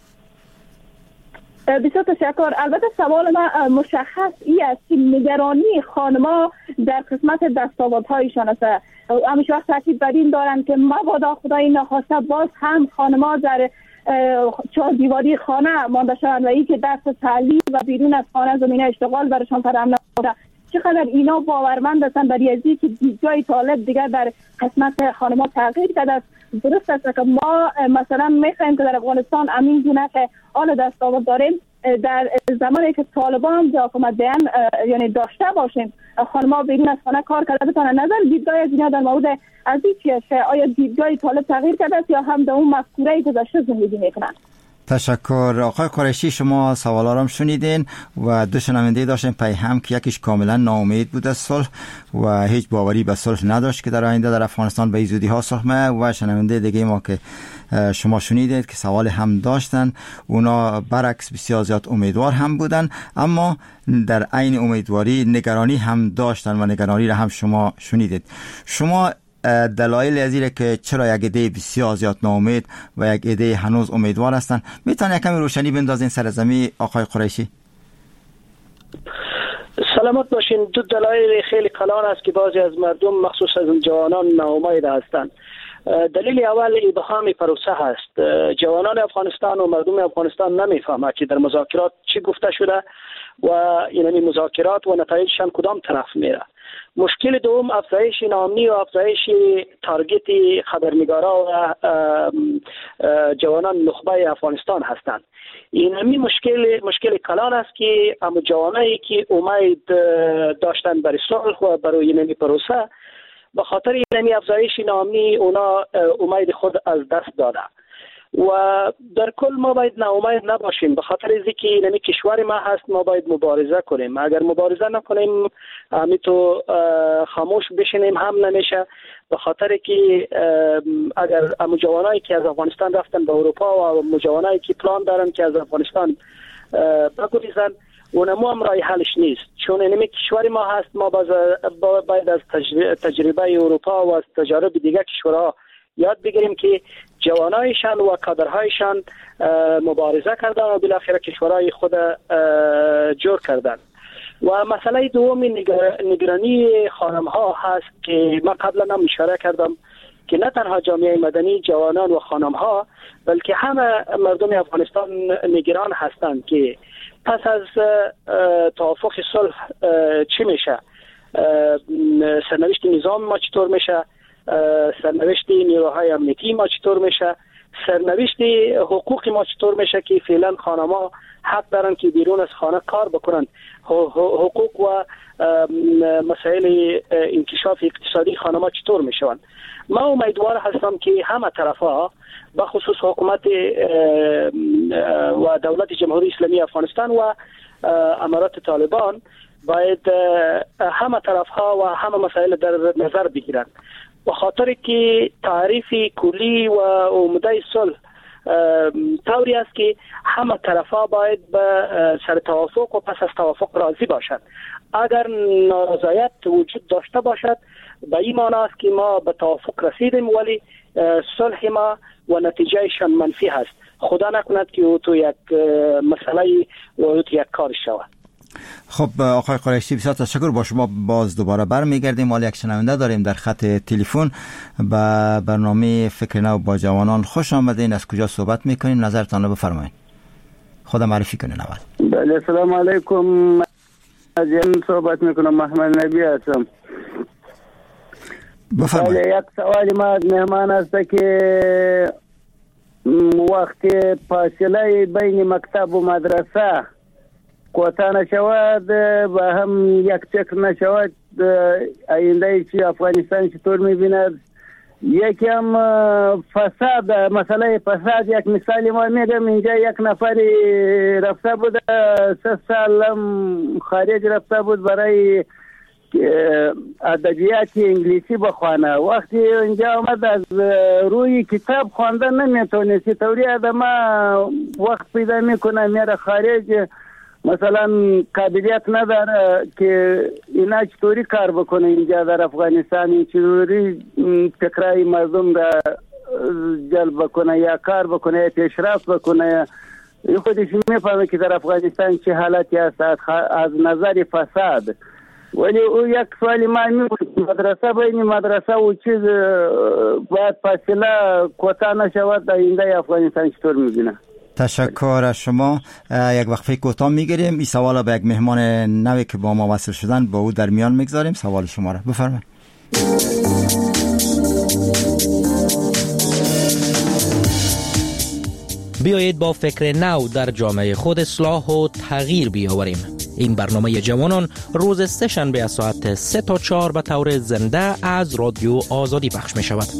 بسیار تشکر. البته سوال ما مشخص ای است که نگرانی خانما در قسمت دستاوردهایشان است. همیشه وقت تاکید بر این دارن که مبادا خدای نخواسته باز هم خانما در چهار دیواری خانه مانده شوند و این که درس تعلیم و بیرون از خانه زمینه اشتغال برشان فراهم نشده. چقدر اینا باورمند هستند برای ازی که دیدگاه طالب دیگر در قسمت خانما تغییر کرده است. درست است که ما مثلا میخوایم که در افغانستان امین گونه که آن دستاورد داریم در زمانی که طالبان جا حکومت بیان یعنی داشته باشیم خانما بیرون از خانه کار کرده بتانن. نظر دیدگاه از اینا در مورد از این چیه که آیا دیدگاه طالب تغییر کرده است یا هم در اون مفکوره گذشته زندگی میکنن؟ تشکر. آقای قریشی شما سوالا رو شنیدین و دو شنونده داشتیم پی هم که یکیش کاملا ناامید بود از صلح و هیچ باوری به صلح نداشت که در آینده در افغانستان به این زودی ها صلح میشه، و شنونده دیگه ما که شما شنیدید که سوال هم داشتن، اونا برعکس بسیار زیاد امیدوار هم بودن، اما در عین امیدواری نگرانی هم داشتن و نگرانی را هم شما شنیدید. شما دلایل از اینه که چرا یک عده بسیار زیاد ناامید و یک عده هنوز امیدوار هستن میتونه کمی روشنی بندازین سر زمین آقای قریشی؟ سلامت باشین. دو دلایل خیلی کلان است که بعضی از مردم مخصوص از جوانان ناامید هستند. دلیل اول ابهام پروسه هست. جوانان افغانستان و مردم افغانستان نمیفهمند که در مذاکرات چی گفته شده و یعنی مذاکرات و نتایجشان کدام طرف میره. مشکل دوم افزایش ناامنی و افزایش تارگت خبرنگارا و جوانان نخبه افغانستان هستند. این همین مشکل مشکل کلان است که ام جوانایی که امید داشتن برای صلح و برای یعنی پروسه به خاطر یعنی افزایش ناامنی اونا امید خود از دست داده و در کل ما باید ناامید نباشیم. به خاطر اینکه یعنی کشور ما هست ما باید مبارزه کنیم. اگر مبارزه نکنیم همین تو خاموش بشینیم هم نمیشه. به خاطر که اگر ام جوانایی که از افغانستان رفتن به اروپا و جوانایی که پلان دارن که از افغانستان بگریزن اونمو هم رای حلش نیست، چون اینمی کشور ما هست. ما باید از تجربه اروپا و از تجارب دیگه کشورها یاد بگیریم که جوانایشان و کادرهایشان مبارزه کردن و بالاخره کشورهای خود جور کردن. و مسئله دوم نگرانی خانم ها هست که من قبلا هم اشاره کردم که نه تنها جامعه مدنی، جوانان و خانم ها بلکه همه مردم افغانستان نگران هستند که پس از توافق صلح چی میشه، سرنوشت نظام ما چطور میشه، سرنوشت نیروهای امنیتی ما چطور میشه، سرنوشت حقوق ما چطور میشه که فعلا خانم‌ها حق دارن که بیرون از خانه کار بکنن. حقوق و مسائل انکشاف اقتصادی خانم‌ها چطور میشون. ما امیدوار هستم که همه طرف‌ها به خصوص حکومت و دولت جمهوری اسلامی افغانستان و امارات طالبان باید همه طرف‌ها و همه مسائل در نظر بگیرند، به خاطر که تعریف کلی و عمده صلح طوری است که همه طرف‌ها باید به سر توافق و پس از توافق راضی باشند. اگر نارضایت وجود داشته باشد به این معنی است که ما به توافق رسیدیم ولی صلح ما و نتیجهشان منفی هست. خدا نکند که او تو یک مسئله و او تو یک کار شود. خب آقای قریشی بسیار تشکر. با شما باز دوباره برمیگردیم. مال یک شنونده داریم در خط تلفن. به برنامه فکر نو با جوانان خوش آمدین. از کجا صحبت میکنین؟ نظرتان رو بفرمایید. خدا معرفی کنین اول. بله السلام علیکم. از این صحبت میکنم محمد نبی هستم. بفرمایید. یک سوالی ما از مهمان است که وقت فاصله بین مکتب و مدرسه کوتا نشود و هم یک فکر نشود آینده چی افغانستان چطور میبیند. یکی هم فساد، مسئله فساد. یک مثالی ما میگم، اینجا یک نفری رفته بود سه سال خارج رفته بود برای ادبیات انگلیسی بخوانه. وقتی اینجا آمد از روی کتاب خواندن نمیتونستی، طوری آدم وقت پیدا میکنه میره خارج، مثلا قابلیت نداره که اینا چطوری کار بکنه اینجا در افغانستان، چطوری فکرای مردم را جلب بکنه یا کار بکنه یا پیشرفت بکنه. خودش میفهمه که در افغانستان چه حالتی هست از نظر فساد. ولی او یک سوالی ما میگوید مدرسه بین مدرسه و چیز باید فاصله کوتاه نشود، آینده افغانستان چطور میبینه؟ تشکر از شما. یک وقفه کوتاه میگیریم. این سوال به یک مهمان نوی که با ما وصل شدن با او در میان میگذاریم. سوال شما را بفرمایید. بیایید با فکر نو در جامعه خود اصلاح و تغییر بیاوریم. این برنامه جوانان روز سه شنبه از ساعت سه تا چهار به طور زنده از رادیو آزادی پخش می شود.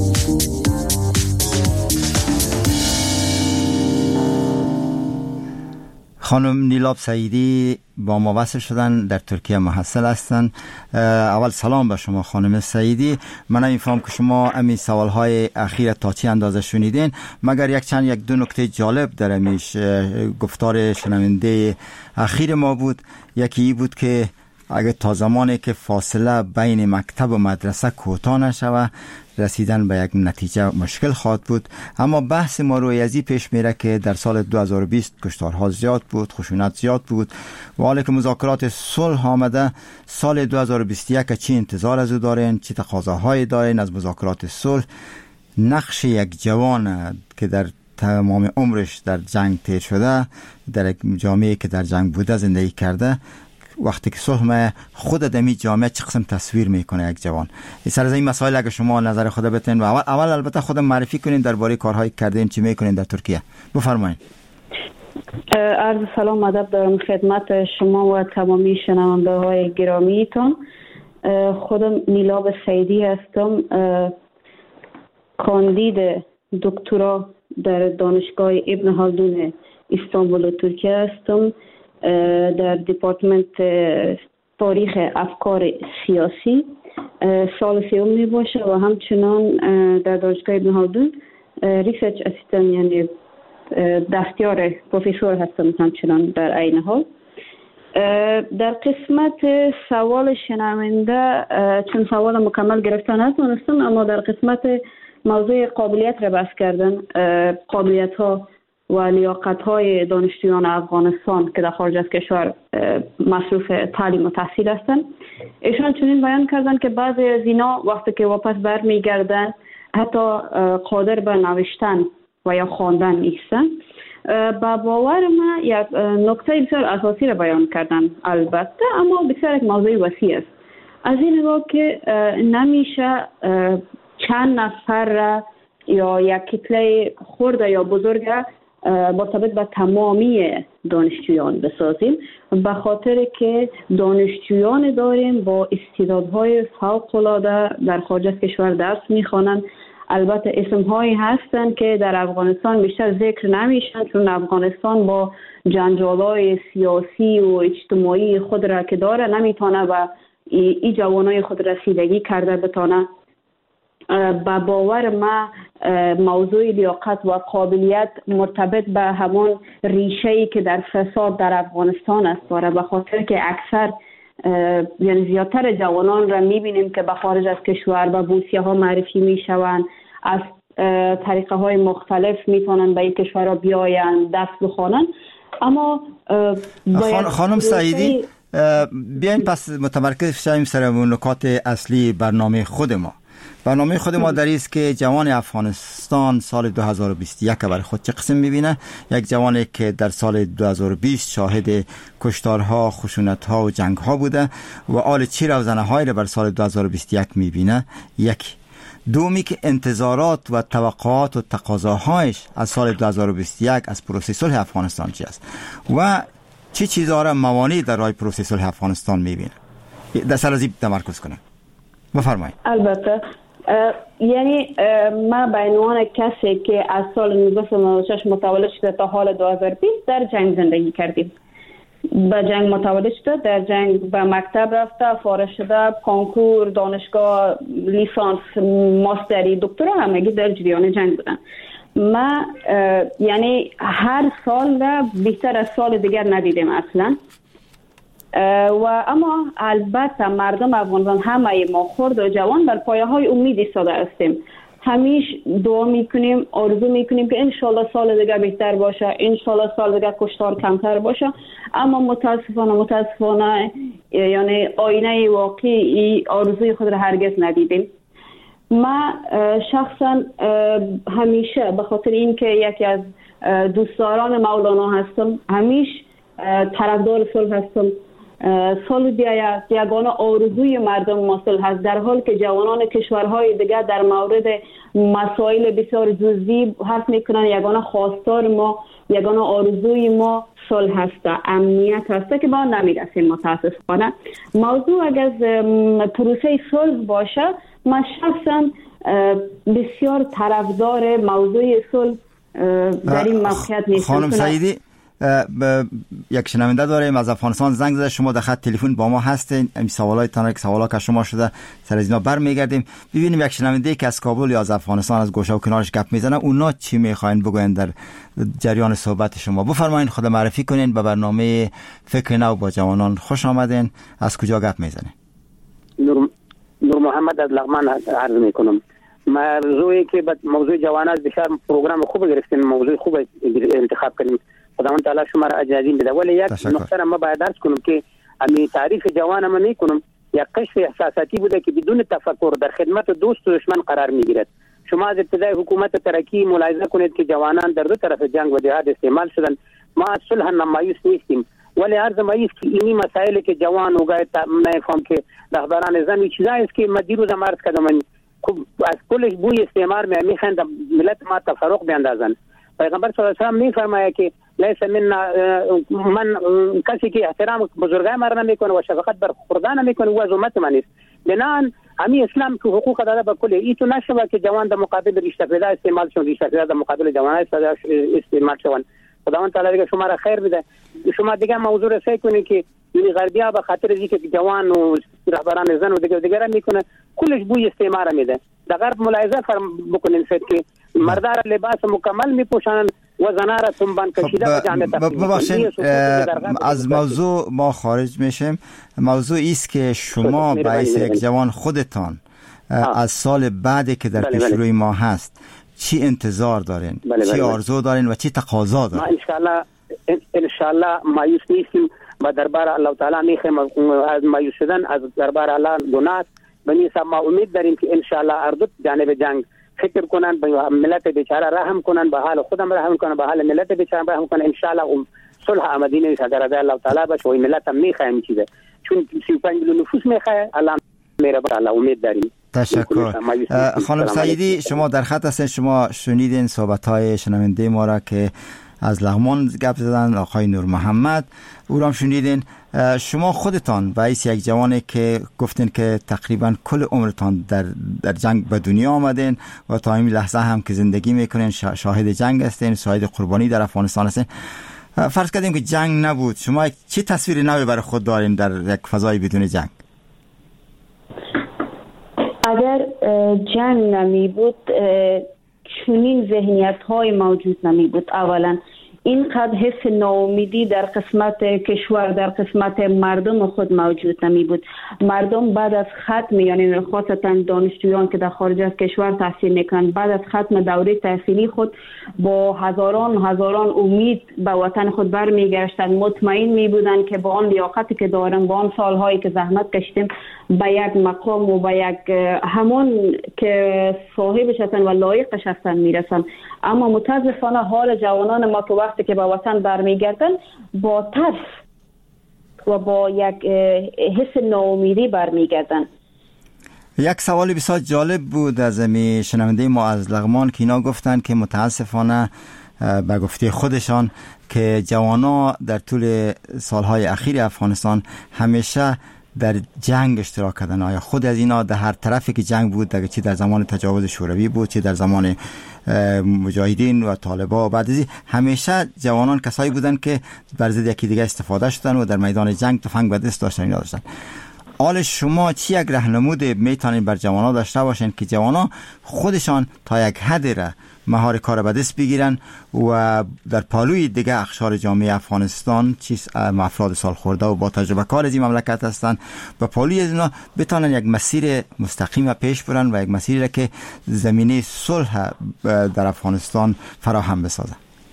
خانم نیلاب سعیدی با ما وصل شدن، در ترکیه محصل هستند. اول سلام به شما خانم سعیدی. من نمی‌فهم که شما امی سوالهای اخیر تا چه اندازه شنیدین، مگر یک چند یک دو نکته جالب در امیش گفتار شنونده اخیر ما بود. یکی ای بود که اگه تا زمانی که فاصله بین مکتب و مدرسه کوتاه نشود رسیدن به یک نتیجه مشکل خواهد بود. اما بحث ما روی ازی پیش میره که در سال دو هزار و بیست کشتارها زیاد بود، خشونت زیاد بود و حالا که مذاکرات صلح آمده، سال دو هزار و بیست و یک چی انتظار از او دارین؟ چی تقاضاهایی دارین از مذاکرات صلح؟ نقش یک جوان که در تمام عمرش در جنگ تیر شده، در یک جامعه که در جنگ بوده زندگی کرده، وقتی که صلح خود دمی جامعه چه قسم تصویر میکنه یک جوان. سر از این مسائل اگه شما نظر خود بتین و اول اول البته خودم معرفی کنین درباره کارهایی کردین، چی میکنین در ترکیه، بفرمایید. عرض سلام ادب دارم خدمت شما و تمامی شنونده های گرامیتون. خودم نیلاب سیدی هستم، کاندید دکترا در دانشگاه ابن خلدون استانبول ترکیه هستم، در دپارتمنت تاریخ افکار سیاسی. سال سیوم می باشه و همچنان در دانشگاه ابن خلدون ریسرچ اسیستنت یعنی دستیار پروفسور هستم همچنان در عین حال. در قسمت سوال شنونده چون سوال مکمل گرفتن نتونستم، اما در قسمت موضوع قابلیت را بحث کردن، قابلیت ها و لیاقت های دانشجویان افغانستان که در خارج از کشور مصروف تعلیم و تحصیل هستند، ایشان چنین بیان کردن که بعضی از اینا وقتی که واپس برمیگردن حتی قادر به نوشتن و یا خواندن نیستن. با باور ما یک نکته بسیار اساسی را بیان کردن البته، اما بسیار یک موضوع وسیع است. از این نگاه که نمیشه چند نفر را یا یک کتله خرد یا بزرگ مرتبط به تمامی دانشجویان بسازیم، به خاطر که دانشجویان داریم با استعدادهای فوق‌العاده در خارج از کشور درس میخوانند. البته اسمهایی هستند که در افغانستان بیشتر ذکر نمیشن، چون افغانستان با جنجال‌های سیاسی و اجتماعی خود را که داره نمیتونه و این جوانای خود رسیدگی کرده بتونه. با باور ما موضوع لیاقت و قابلیت مرتبط به همون ریشه‌ای که در فساد در افغانستان است داره، به خاطر که اکثر یعنی زیادتر جوانان را میبینیم که به خارج از کشور به بورسیه ها معرفی میشوند، از طریقه های مختلف میتونن به این کشور را بیاین دست بخوانن. اما خان خانم سعیدی بیاین پس متمرکز شویم سر نکات اصلی برنامه خود ما. برنامه خود ما در است که جوان افغانستان سال دو هزار و بیست و یک برای خود چه قسم میبینه. یک جوانی که در سال دو هزار و بیست شاهد کشتارها، خشونتها و جنگها بوده و آل چی روزنه های را بر سال دو هزار و بیست و یک میبینه. یک دومی که انتظارات و توقعات و تقاضاهایش از سال دو هزار و بیست و یک از پروسه صلح افغانستان چی است و چه چیزها را موانع در راه پروسه صلح افغانستان میبینه. در سر از این تمرکز کنم. بفرمایید. البته یعنی ما به عنوان کسی که از سال نوزده نود و شش متولد شده تا حال دو هزار و بیست در جنگ زندگی کردیم. به جنگ متولد شده، در جنگ به مکتب رفته، فارغ شده، کنکور، دانشگاه، لیسانس، ماستری، دکترا همگی در جریان جنگ بودن. ما یعنی هر سال را بیشتر از سال دیگر ندیدیم اصلا. و اما البته مردم افغانستان همه ما خرد و جوان بر پایه های امید ایستاده هستیم. همیش دعا میکنیم، آرزو میکنیم که انشالله سال دیگه بهتر باشه، انشالله سال دیگه کشتار کمتر باشه. اما متاسفانه متاسفانه یعنی آینه واقعی آرزوی خود را هرگز ندیدیم. ما شخصا همیشه به خاطر اینکه یکی از دوستداران مولانا هستم، همیش طرفدار صلح هستم. صلح بیاید، یگانه آرزوی مردم ما صلح هست، در حال که جوانان کشورهای دیگر در مورد مسائل بسیار جزئی حرف میکنن. یگانه خواستار ما، یگانه آرزوی ما صلح هست، امنیت هست که با آن نمیرسیم متاسفانه. موضوع اگر پروسه صلح باشه، من شخصا بسیار طرفدار موضوع صلح در این موقعیت نیستم. خانم سعیدی یک شنونده داریم از افغانستان زنگ زده، شما در خط تلفن با ما هستین. این سوالایتان که سوالا که شما شده سر از اینا برمیگردیم. ببینیم یک شنونده که از کابل یا از افغانستان از گوشه و کنارش گپ میزنه، اونا چی میخواین بگوین در جریان صحبت شما. بفرمایین، خود معرفی کنین. به برنامه فکر نو با جوانان خوش آمدین. از کجا گپ میزنین؟ نور نور محمد از لغمان عرض میکنم. موضوعی که موضوع جوانان بسیار پروگرام خوب گرفتین، موضوع خوب انتخاب کردین. خداوند تعالی شما را اجازه بده. ولی یک نکته ما باید درس کنم که امی تعریف جوان ما نکنم. یک قشر احساساتی بوده که بدون تفکر در خدمت دوست و دشمن قرار میگیرد. شما از ابتدای حکومت ترکی ملاحظه کنید که جوانان در دو طرف جنگ و جهاد استعمال شدن. ما از صلح مایوس نیستیم، ولی عرض مایوس که اینی مسائل که جوان وگای نفهم که رهبران زمین چیزایی است که ما دیروز هم عرض کردم از کلش بوی استعمار می میخوند ملت ما تفرق بیاندازن. پیغمبر صلی الله علیه و آله میفرماید که لیس منا من کسی که احترام بزرگای مرا نمیکنه و شفقت بر خردان نمیکنه و از امت من است. بنان امی اسلام که حقوق داده به کل ای تو نشوه که جوان در مقابل ریشته پیدا استعمال شون، ریشته پیدا در مقابل جوان استعمال شون. خداوند تعالی دیگه شما را خیر بده. شما دیگه موضوع رسای کنید که این غربیا به خاطر اینکه جوان و رهبران زن و دیگه دیگه میکنه کلش بوی استعمار میده. در غرب ملاحظه فرم بکنین فکر که مردار لباس مکمل میپوشن و زنار تنبان کشیده به جامعه تبدیل. ببخشید از موضوع ما خارج میشیم. موضوع است که شما باعث یک جوان خودتان از سال بعدی که در پیش روی ما هست چی انتظار دارین؟ بله بله چی آرزو دارین و چی تقاضا دارین؟ ما انشاءالله انشاءالله مایوس نیستیم و دربار الله تعالی میخوایم از مایوس شدن از دربار الله گناه بنی ما امید داریم که انشاءالله اردوت جانب جنگ فکر کنن به ملت بیچاره رحم کنن، به حال خودم رحم کنن، به حال ملت بیچاره رحم کنن. انشاءالله صلح آمدی نیست اگر الله تعالی باشه و ملت هم میخوایم چیزه چون سی و پنج میلیون نفوس میخواه. الله مهربان، الله امید داریم. تشکر. خانم سعیدی شما در خط هستین، شما شنیدین صحبت های شنونده ما را که از لغمان گپ زدن، آقای نور محمد او را شنیدین. شما خودتان باعث یک جوانی که گفتین که تقریبا کل عمرتان در در جنگ به دنیا آمدین و تا این لحظه هم که زندگی میکنین شاهد جنگ هستین، شاهد قربانی در افغانستان هستین. فرض کردیم که جنگ نبود، شما چه تصویر نوی برای خود دارین در یک فضای بدون جنگ؟ اگر جنگ نمی بود چنین ذهنیت های موجود نمی بود. اولا اینقدر حس ناامیدی در قسمت کشور، در قسمت مردم خود موجود نمی بود. مردم بعد از ختم، یعنی خاصتا دانشجویان که در خارج از کشور تحصیل میکنند، بعد از ختم دوره تحصیلی خود با هزاران هزاران امید به وطن خود برمیگشتند. مطمئن می بودند که با آن لیاقتی که دارم، با آن سالهایی که زحمت کشیدم، به یک مقام و به یک همون که صاحبش هستن و لایقش هستن میرسن. اما متاسفانه حال جوانان ما که وقتی که به وطن برمیگردن با ترس و با یک حس ناامیدی برمیگردن. یک سوال بسیار جالب بود از می شنونده ما از لغمان که اینا گفتن که متاسفانه به گفته خودشان که جوانا در طول سالهای اخیر افغانستان همیشه در جنگ اشتراک کردن. آیا خود از اینا در هر طرفی که جنگ بود، در چه در زمان تجاوز شوروی بود، چه در زمان مجاهدین و طالبان و بعد از این، همیشه جوانان کسایی بودن که بر ضد یکی دیگه استفاده شدن و در میدان جنگ تفنگ به دست داشتن داشتن. حال شما چی یک راهنمود میتونید بر جوانا داشته باشین که جوانا خودشان تا یک حدی را مهار کار به دست بگیرن و در پالوی دیگه اقشار جامعه افغانستان چیز افراد سال خورده و با تجربه کار از این مملکت هستن، به پالوی از اینا بتونن یک مسیر مستقیم پیش برن و یک مسیری را که زمینه صلح در افغانستان فراهم بسازه.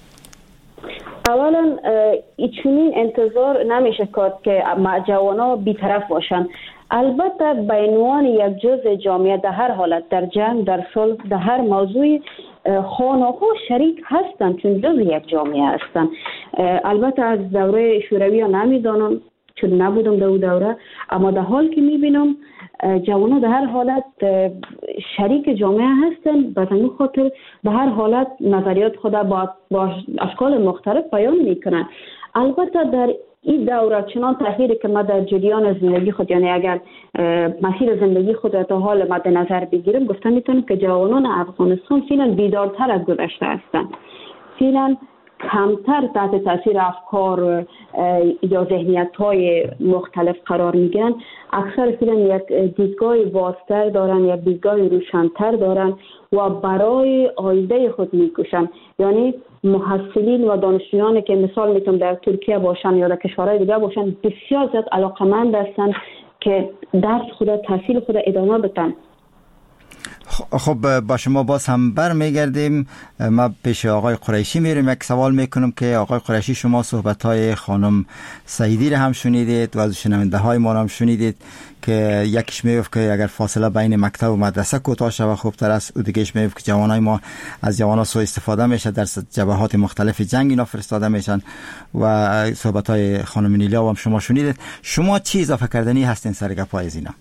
اولا ایچونین انتظار نمیشه کرد که جوانا بی‌طرف باشن. البته به عنوان یک جزء جامعه در هر حالت، در جنگ، در صلح، در هر موضوع خانه‌ها شریک هستند چون جزء یک جامعه هستند. البته از دوره شوروی ها نمیدانم چون نبودم در اون دوره، اما در حال که میبینم جوانان در هر حالت شریک جامعه هستند. به همین خاطر به هر حالت نظریات خود با, با اشکال مختلف بیان میکنن. البته در این دوره چنان تغییری که ما در جریان زندگی خود، یعنی اگر مسیر زندگی خود را تا حال مد نظر بگیرم، گفتم میتونم که جوانان افغانستان فعلا بیدارتر از گذشته هستند، فعلا کمتر تحت تاثیر افکار یا ذهنیت‌های مختلف قرار میگیرن. اکثر فعلا یک دیدگاه بازتر دارن، یک دیدگاه روشن‌تر دارن و برای آینده خود میکوشن. یعنی محصلین و دانشجویانی که مثال میتونم در ترکیه باشن یا در کشورهای دیگه باشن بسیار زیاد علاقمند هستن که درس خود، تحصیل خود ادامه بدن خب با شما باز هم بر میگردیم. ما پیش آقای قریشی میریم. یک سوال میکنم که آقای قریشی، شما صحبت های خانم سعیدی رو هم شنیدید و از شنونده های ما هم شنیدید که یکیش میگفت که اگر فاصله بین مکتب و مدرسه کوتاه شود خوبتر است، و دیگهش میگفت که جوانای ما از جوانا سوء استفاده میشه، در جبهات مختلف جنگ اینا فرستاده میشن، و صحبت های خانم نیلا هم شما شنیدید. شما چی اضافه کردنی هستین سر گپای از اینا؟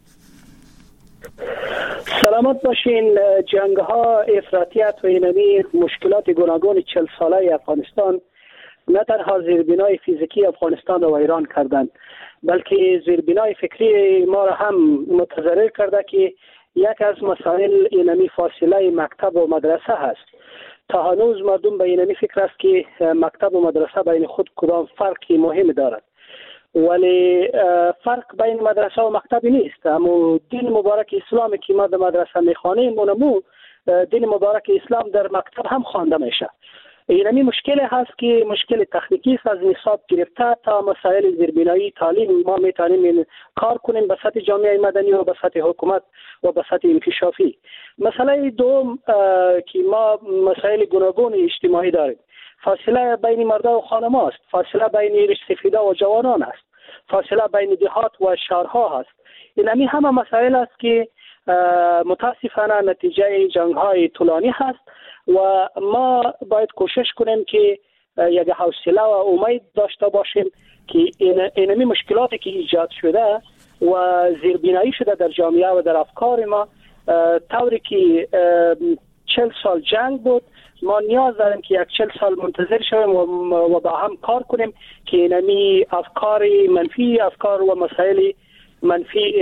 سلامت باشین. جنگ ها، افراطیت و اینمی مشکلات گوناگون چهل ساله افغانستان نه تنها زیربنای فیزیکی افغانستان را ویران کردند، بلکه زیربنای فکری ما را هم متضرر کرده که یک از مسائل اینمی فاصله مکتب و مدرسه هست. تا هنوز مردم به اینمی فکر است که مکتب و مدرسه بین خود کدام فرقی مهم دارد، ولی فرق بین مدرسه و مکتب نیست. اما دین مبارک اسلام که ما در مدرسه میخوانیم اونمو دین مبارک اسلام در مکتب هم خوانده میشه. اینمی مشکل هست که مشکل تکنیکی است، از نصاب گرفته تا مسائل زیربنایی تعلیم ما میتونیم کار کنیم به سطح جامعه مدنی و به سطح حکومت و به سطح انکشافی. مسئله دوم که ما مسائل گوناگون اجتماعی داریم، فاصله بین مرد و خانم است، فاصله بین ریش سفیده و جوانان است، فاصله بین دهات و شهرها است. اینمی همه مسائل است که متاسفانه نتیجه جنگ های طولانی هست و ما باید کوشش کنیم که یک حوصله و امید داشته باشیم که این اینمی مشکلاتی که ایجاد شده و زیربنایی شده در جامعه و در افکار ما، طوری که چهل سال جنگ بود، ما نیاز داریم که یک چهل سال منتظر شویم و با هم کار کنیم که اینمی افکار منفی، افکار و مسائل منفی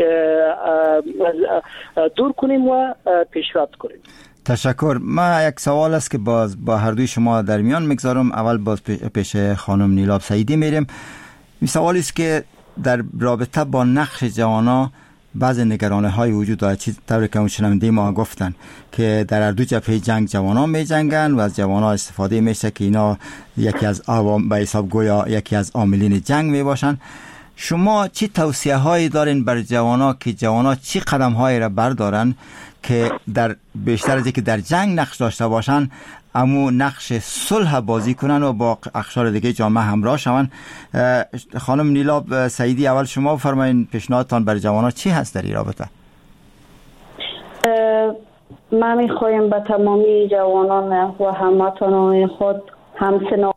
دور کنیم و پیشرفت کنیم. تشکر. ما یک سوال است که باز با هر دوی شما در میان میگذارم. اول باز پیش خانم نیلاب سعیدی میریم. این سوالی است که در رابطه با نقش جوانا بعض نگرانی های وجود دارد، چیز طوری که اون شنونده ما گفتن که در هر دو جبهه جنگ جوانان می جنگن و از جوانان استفاده میشه که اینا یکی از عوام به حساب گویا یکی از عاملین جنگ می باشن. شما چی توصیه هایی دارین بر جوانا که جوانا چی قدم هایی را بردارن که در بیشتر از اینکه در جنگ نقش داشته باشن، اما نقش صلح بازی کنن و با اقشار دیگه جامعه همراه شون؟ خانم نیلاب سعیدی، اول شما بفرمایید پیشنهادتان برای جوانان چی هست در این رابطه؟ من میخوایم به تمامی جوانان و هموطنان خود همسنا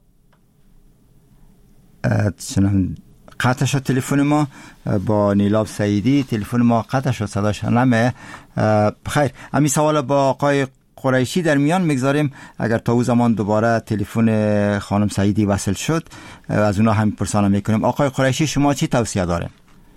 قطع شد تلفن ما با نیلاب سعیدی، تلفن ما قطع شد، صداش نمه. بخیر، همین سوال با آقای قریشی در میان میگذاریم. اگر تا او زمان دوباره تلفن خانم سعیدی وصل شد از اونا هم پرسانه میکنیم. آقای قریشی، شما چی توصیه داریم؟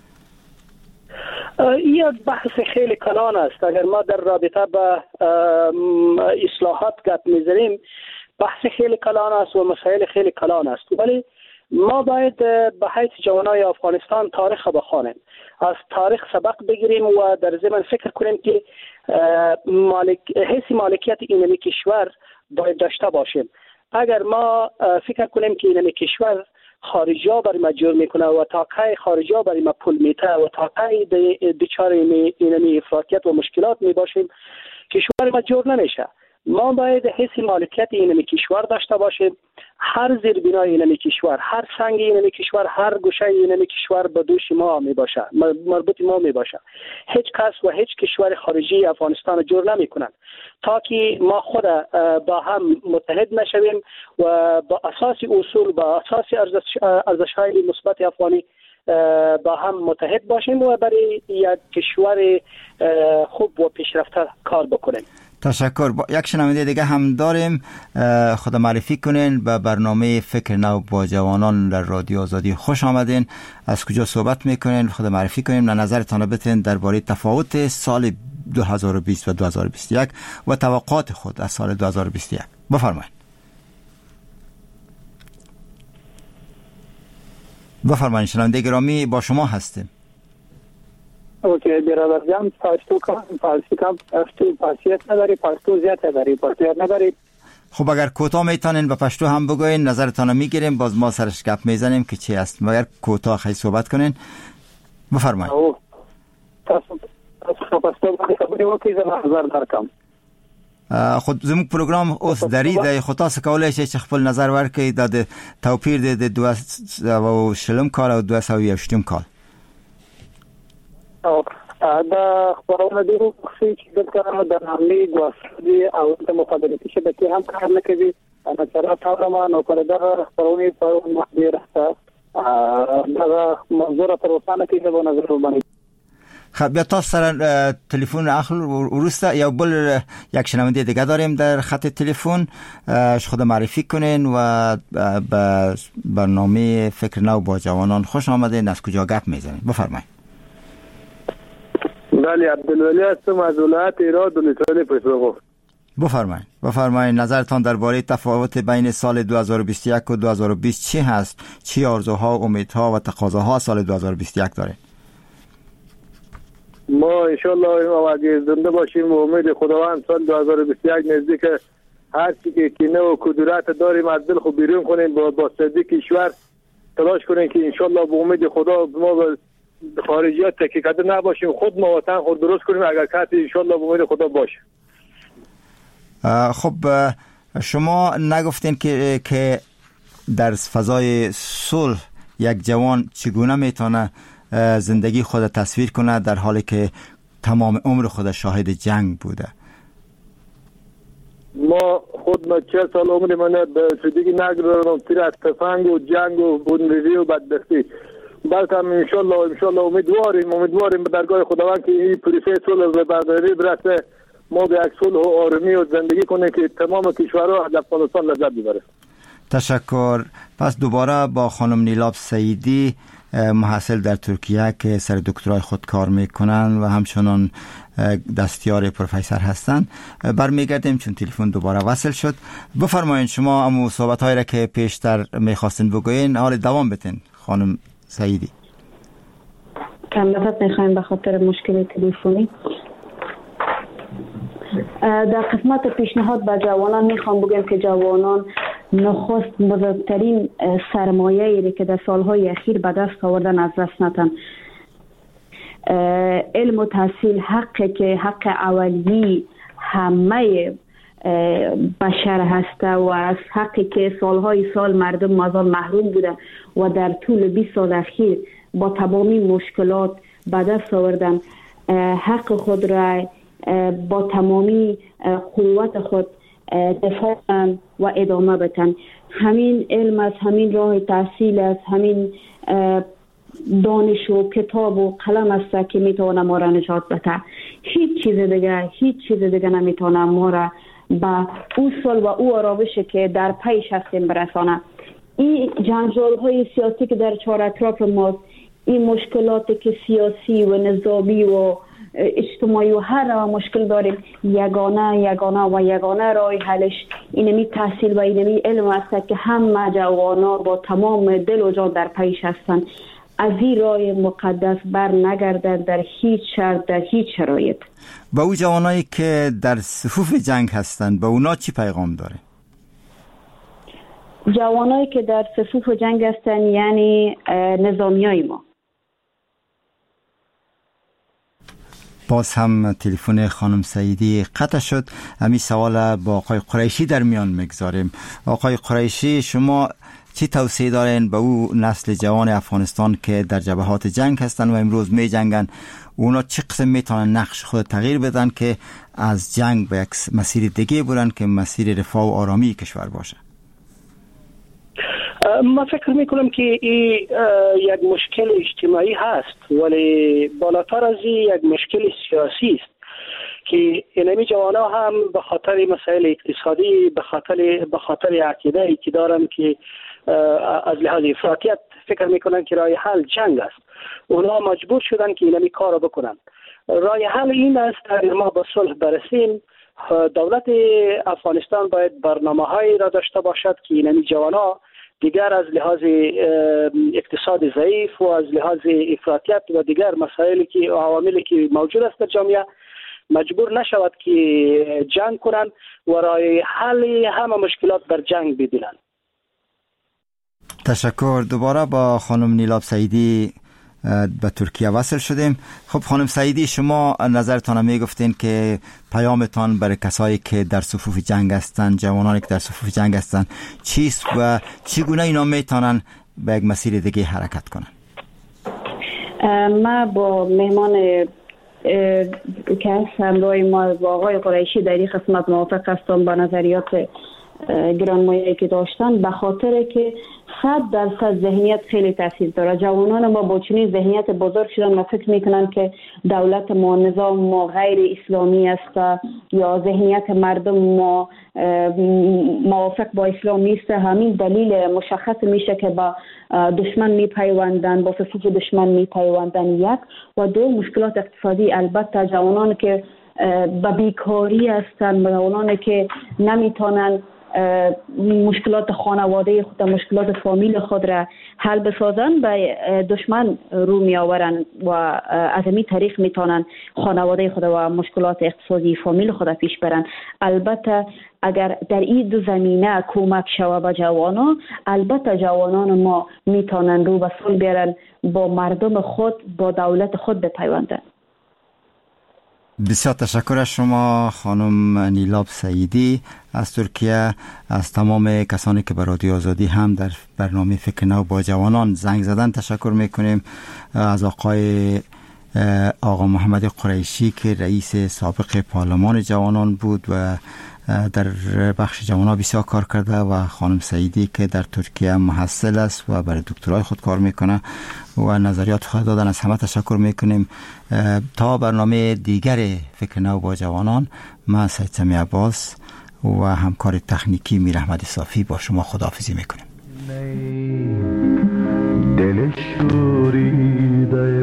یک بحث خیلی کلان است. اگر ما در رابطه با اصلاحات گپ میذاریم، بحث خیلی کلان است و مسائل خیلی کلان است، ولی ما باید به حیث جوانای افغانستان تاریخ بخوانیم، از تاریخ سبق بگیریم و در ضمن فکر کنیم که مالک حیث مالکیت اینمی کشور باید داشته باشیم. اگر ما فکر کنیم که اینمی کشور خارجی ها برای ما جور میکنه و تاقای خارجی ها برای ما پول میته و تاقای دچار اینمی افراطیت و مشکلات میباشیم، کشور ما جور نمیشه. ما باید حس مالکیت اینمی کشور داشته باشیم. هر زیربنای اینمی کشور، هر سنگ اینمی کشور، هر گوشه اینمی کشور به دوش ما می باشه، مربوط ما می باشه. هیچ کس و هیچ کشور خارجی افغانستان جور نمی کنند تا که ما خود با هم متحد نشویم و با اساس اصول، با اساس ارزش‌های مثبت افغانی با هم متحد باشیم و برای یک کشور خوب و پیشرفته کار بکنیم. تشکر. با یک شنونده دیگه هم داریم. خود معرفی کنین به برنامه فکر نو با جوانان در رادیو آزادی. خوش آمدین. از کجا صحبت میکنین؟ خود معرفی کنین، نظرتان بتین درباره تفاوت سال دو هزار و بیست و دو هزار و بیست و یک و توقعات خود از سال دو هزار و بیست و یک. بفرمایید. بفرمایید شنونده گرامی، با شما هستیم. اوکی برادر جان، پاشتو کام فارسی کام پاشتو پاسیت نداری، پاشتو زیاد نداری، پاسیت نداری. خب اگر کوتاه میتونین به پشتو هم بگوین، نظرتان میگیریم، باز ما سرش گپ میزنیم که چی است. مگر کوتاه خیلی صحبت کنین. بفرمایید. پاستا باندې خبرې وکړي زه نظر درکم. خود زموږ پروګرام اوس درې دی، خو تاسو کولی شئ چې خپل نظر ورکړئ د توپیر د دوه سوه شلم کال او دوه سوه یوویشتم کال. او دا خبرونه دي چې دلته د نامي ګواښي او د مخابراتي شبکې هم کار نه کوي. انا سره تاسو نو پر دا خبرونه په مخدي راځه دا منظور تر وسانه کې به نظر باندې. خب بیا تاسو سره تلفن اخل ورسته یا بل یک شنونده دیگه داریم در خط تلفن. خود معرفی کنین و به برنامه فکر نو با جوانان خوش آمدین. از کجا گپ میزنین؟ بفرمایید. بله عبدالولی هستم از ولایت ایران ولسوالی پشترغو. بفرمایید بفرمایید نظرتان درباره تفاوت بین سال دو هزار و بیست و یک و دو هزار و بیست چی هست؟ چی آرزوها، امیدها و تقاضاها سال دو هزار و بیست و یک دارین؟ ما انشالله اگه زنده باشیم و امید خداوند سال دو هزار و بیست و یک نزدیک هر چی که کینه و کدورت داریم از دل خود بیرون کنیم، با با صدی کشور تلاش کنیم که انشالله به امید خدا ما به خارجیات تکیه کرده نباشیم، خود ما وطن خود درست کنیم اگر کسی انشالله به امید خدا باشه. خب شما نگفتین که که در فضای صلح یک جوان چگونه میتونه زندگی خود تصویر کنه در حالی که تمام عمر خود شاهد جنگ بوده؟ ما خود ما چهل سال عمر من به زندگی نگذارم تیر از تفنگ و جنگ و بندگی و بدبختی، بلکه انشالله انشالله امیدواریم امیدواریم به درگاه خداوند که این پروسه صلح به برداری برسه، ما به یک صلح و آرامی و زندگی کنیم که تمام کشورها از افغانستان لذت ببرند. تشکر. پس دوباره با خانم نیلاب سعیدی محصل در ترکیه که سر دکترای خود کار میکنن و همچنان دستیار پروفسور هستن برمیگردیم چون تلفن دوباره وصل شد. بفرمایید شما امو صحبت هایی را که پیشتر میخواستین بگوین حال دوام بتین خانم سعیدی. کاملا میخوایم به خاطر مشکل تلفنی. در قسمت پیشنهاد به جوانان میخوام بگم که جوانان نخست بزرگترین سرمایه‌ای که در سالهای اخیر به دست آوردن از دست ندن. علم و تحصیل حقی که حق اولیه همه بشر هسته و از حقی که سالهای سال مردم مازال محروم بودن و در طول بیست سال اخیر با تمامی مشکلات به دست آوردن، حق خود را با تمامی قوت خود دفاع و ادامه بدن. همین علم است، همین راه تحصیل است، همین دانش و کتاب و قلم است که میتونه ما را نجات بده. هیچ چیز دیگه هیچ چیز دیگه نمیتونه ما را به اصول و او آرامشی که در پیش هستیم برسانه. این جنجال های سیاسی که در چهار اطراف ماست، این مشکلاتی که سیاسی و نظامی و اجتماعی و هر نوع مشکل داریم، یگانه یگانه و یگانه راه حلش اینمی تحصیل و اینمی علم است که همه جوانا با تمام دل و جان در پیش هستند. از این راه مقدس بر نگردن در هیچ شرط در هیچ شرایط. با او جوانایی که در صفوف جنگ هستند با اونا چی پیغام داره؟ جوانایی که در صفوف جنگ هستند یعنی نظامیای ما. باز هم تلفن خانم سعیدی قطع شد. همین سوال با آقای قریشی در میان میگذاریم. آقای قریشی شما چی توصیه دارین به او نسل جوان افغانستان که در جبهات جنگ هستن و امروز می جنگن؟ اونا چه قسم میتونن نقش خود تغییر بدن که از جنگ به یک مسیر دیگه برن که مسیر رفاه و آرامی کشور باشه؟ ما فکر میکنم که این یک مشکل اجتماعی هست ولی بالاتر از این یک مشکل سیاسی است که اینمی جوانا هم به خاطر مسائل اقتصادی به خاطر به خاطر عقیده ای که دارن که از لحاظ افراطیت فکر میکنن که راه حل جنگ است، اونا مجبور شدن که اینمی کارو بکنن. راه حل این است اگر ما به صلح برسیم، دولت افغانستان باید برنامه‌هایی را داشته باشد که اینمی جوانا دیگر از لحاظ اقتصاد ضعیف و از لحاظ افراطیت و دیگر مسائلی که عواملی که موجود است در جامعه مجبور نشود که جنگ کنند و راه حل همه مشکلات در جنگ ببینند. تشکر. دوباره با خانم نیلاب سعیدی به ترکیه وصل شدیم. خب خانم سعیدی، شما نظرتان می گفتین که پیامتان برای کسایی که در صفوف جنگ هستند، جوانانی که در صفوف جنگ هستند چیست و چگونه اینا میتونن به یک مسیر دیگه حرکت کنن؟ ما با مهمان که همراه ما با آقای قریشی در این قسمت موافق هستم با نظریات گرانمایه‌ای که داشتن، به خاطر که صد درصد ذهنیت خیلی تاثیر داره. جوانان ما با چنین ذهنیت بزرگ شدن و فکر میکنن که دولت ما، نظام ما غیر اسلامی است یا ذهنیت مردم ما موافق با اسلام نیست. همین دلیل مشخص میشه که با دشمن میپیوندن، با صفوف دشمن میپیوندن. یک و دو، مشکلات اقتصادی. البته جوانان که به بیکاری هستن، جوانان که نمیتونن مشکلات خانواده خود، مشکلات فامیل خود را حل بسازن، به دشمن رو می آورن و از این طریق میتونن خانواده خود و مشکلات اقتصادی فامیل خود پیش برن. البته اگر در این دو زمینه کمک شود به جوانان، البته جوانان ما میتونن رو به صلح بیارن، با مردم خود، با دولت خود بپیوندن. بسیار تشکر از شما خانم نیلاب سعیدی از ترکیه. از تمام کسانی که به رادیو آزادی هم در برنامه فکر نو با جوانان زنگ زدن تشکر میکنیم. از آقای آقا محمد قریشی که رئیس سابق پارلمان جوانان بود و در بخش جوانان بسیار کار کرده و خانم سعیدی که در ترکیه محصل است و برای دکترای خود کار میکنه و نظریات خود دادن. از همه تشکر میکنیم. تا برنامه دیگر فکر نو با جوانان، من سید سمی عباس و همکار تکنیکی میر احمد صافی با شما خداحافظی میکنیم. دل شوریده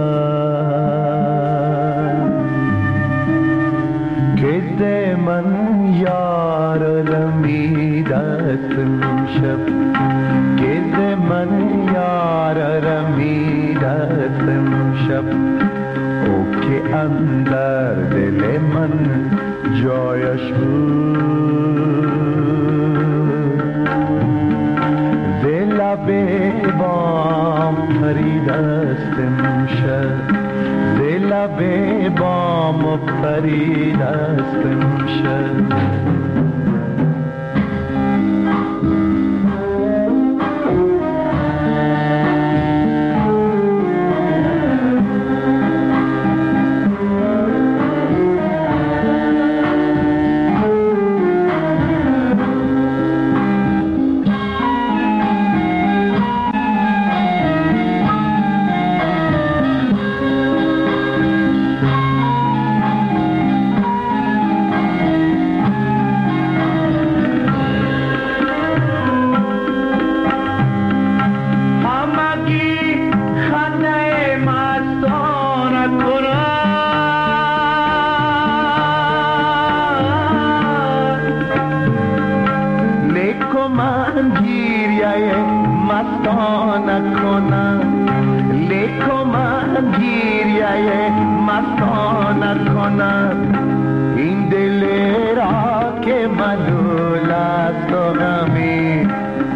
من که ده من یار رمیدتم شب، که ده من یار رمیدتم شب، او که اندر دل من جایش بود، دل به بام پریدستم شب، دل به بام پریدستم شب. این دل را که ملول است و غمی،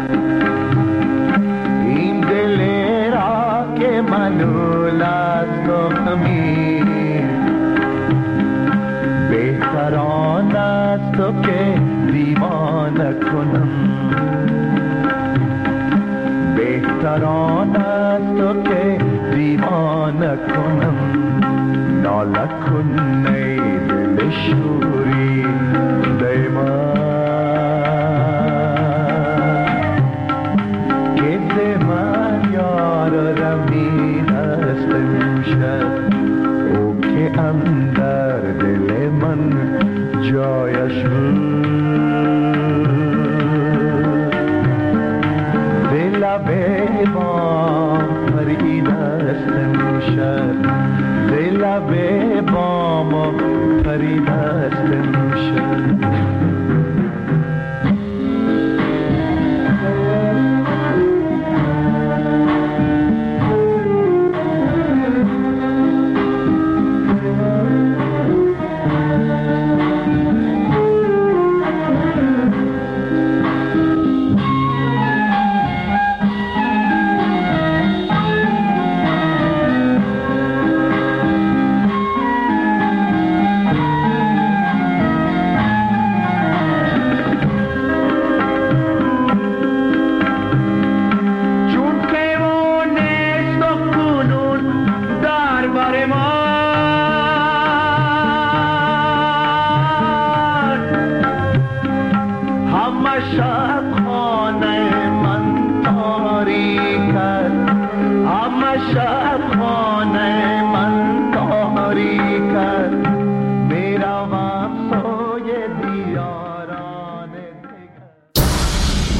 این دل را که ملول است و غمی، بهتر آن است و که دیوانه کنم، بهتر آن است و که دیوانه کنم. ناله کن ای دل شوری دیمان که ده من یار رمیدستم شب، او که اندر دل من جایش بود، دل به بام پریدستم شب، دل به بام پریدستم شب. شب خانه من تاریک است، همه شب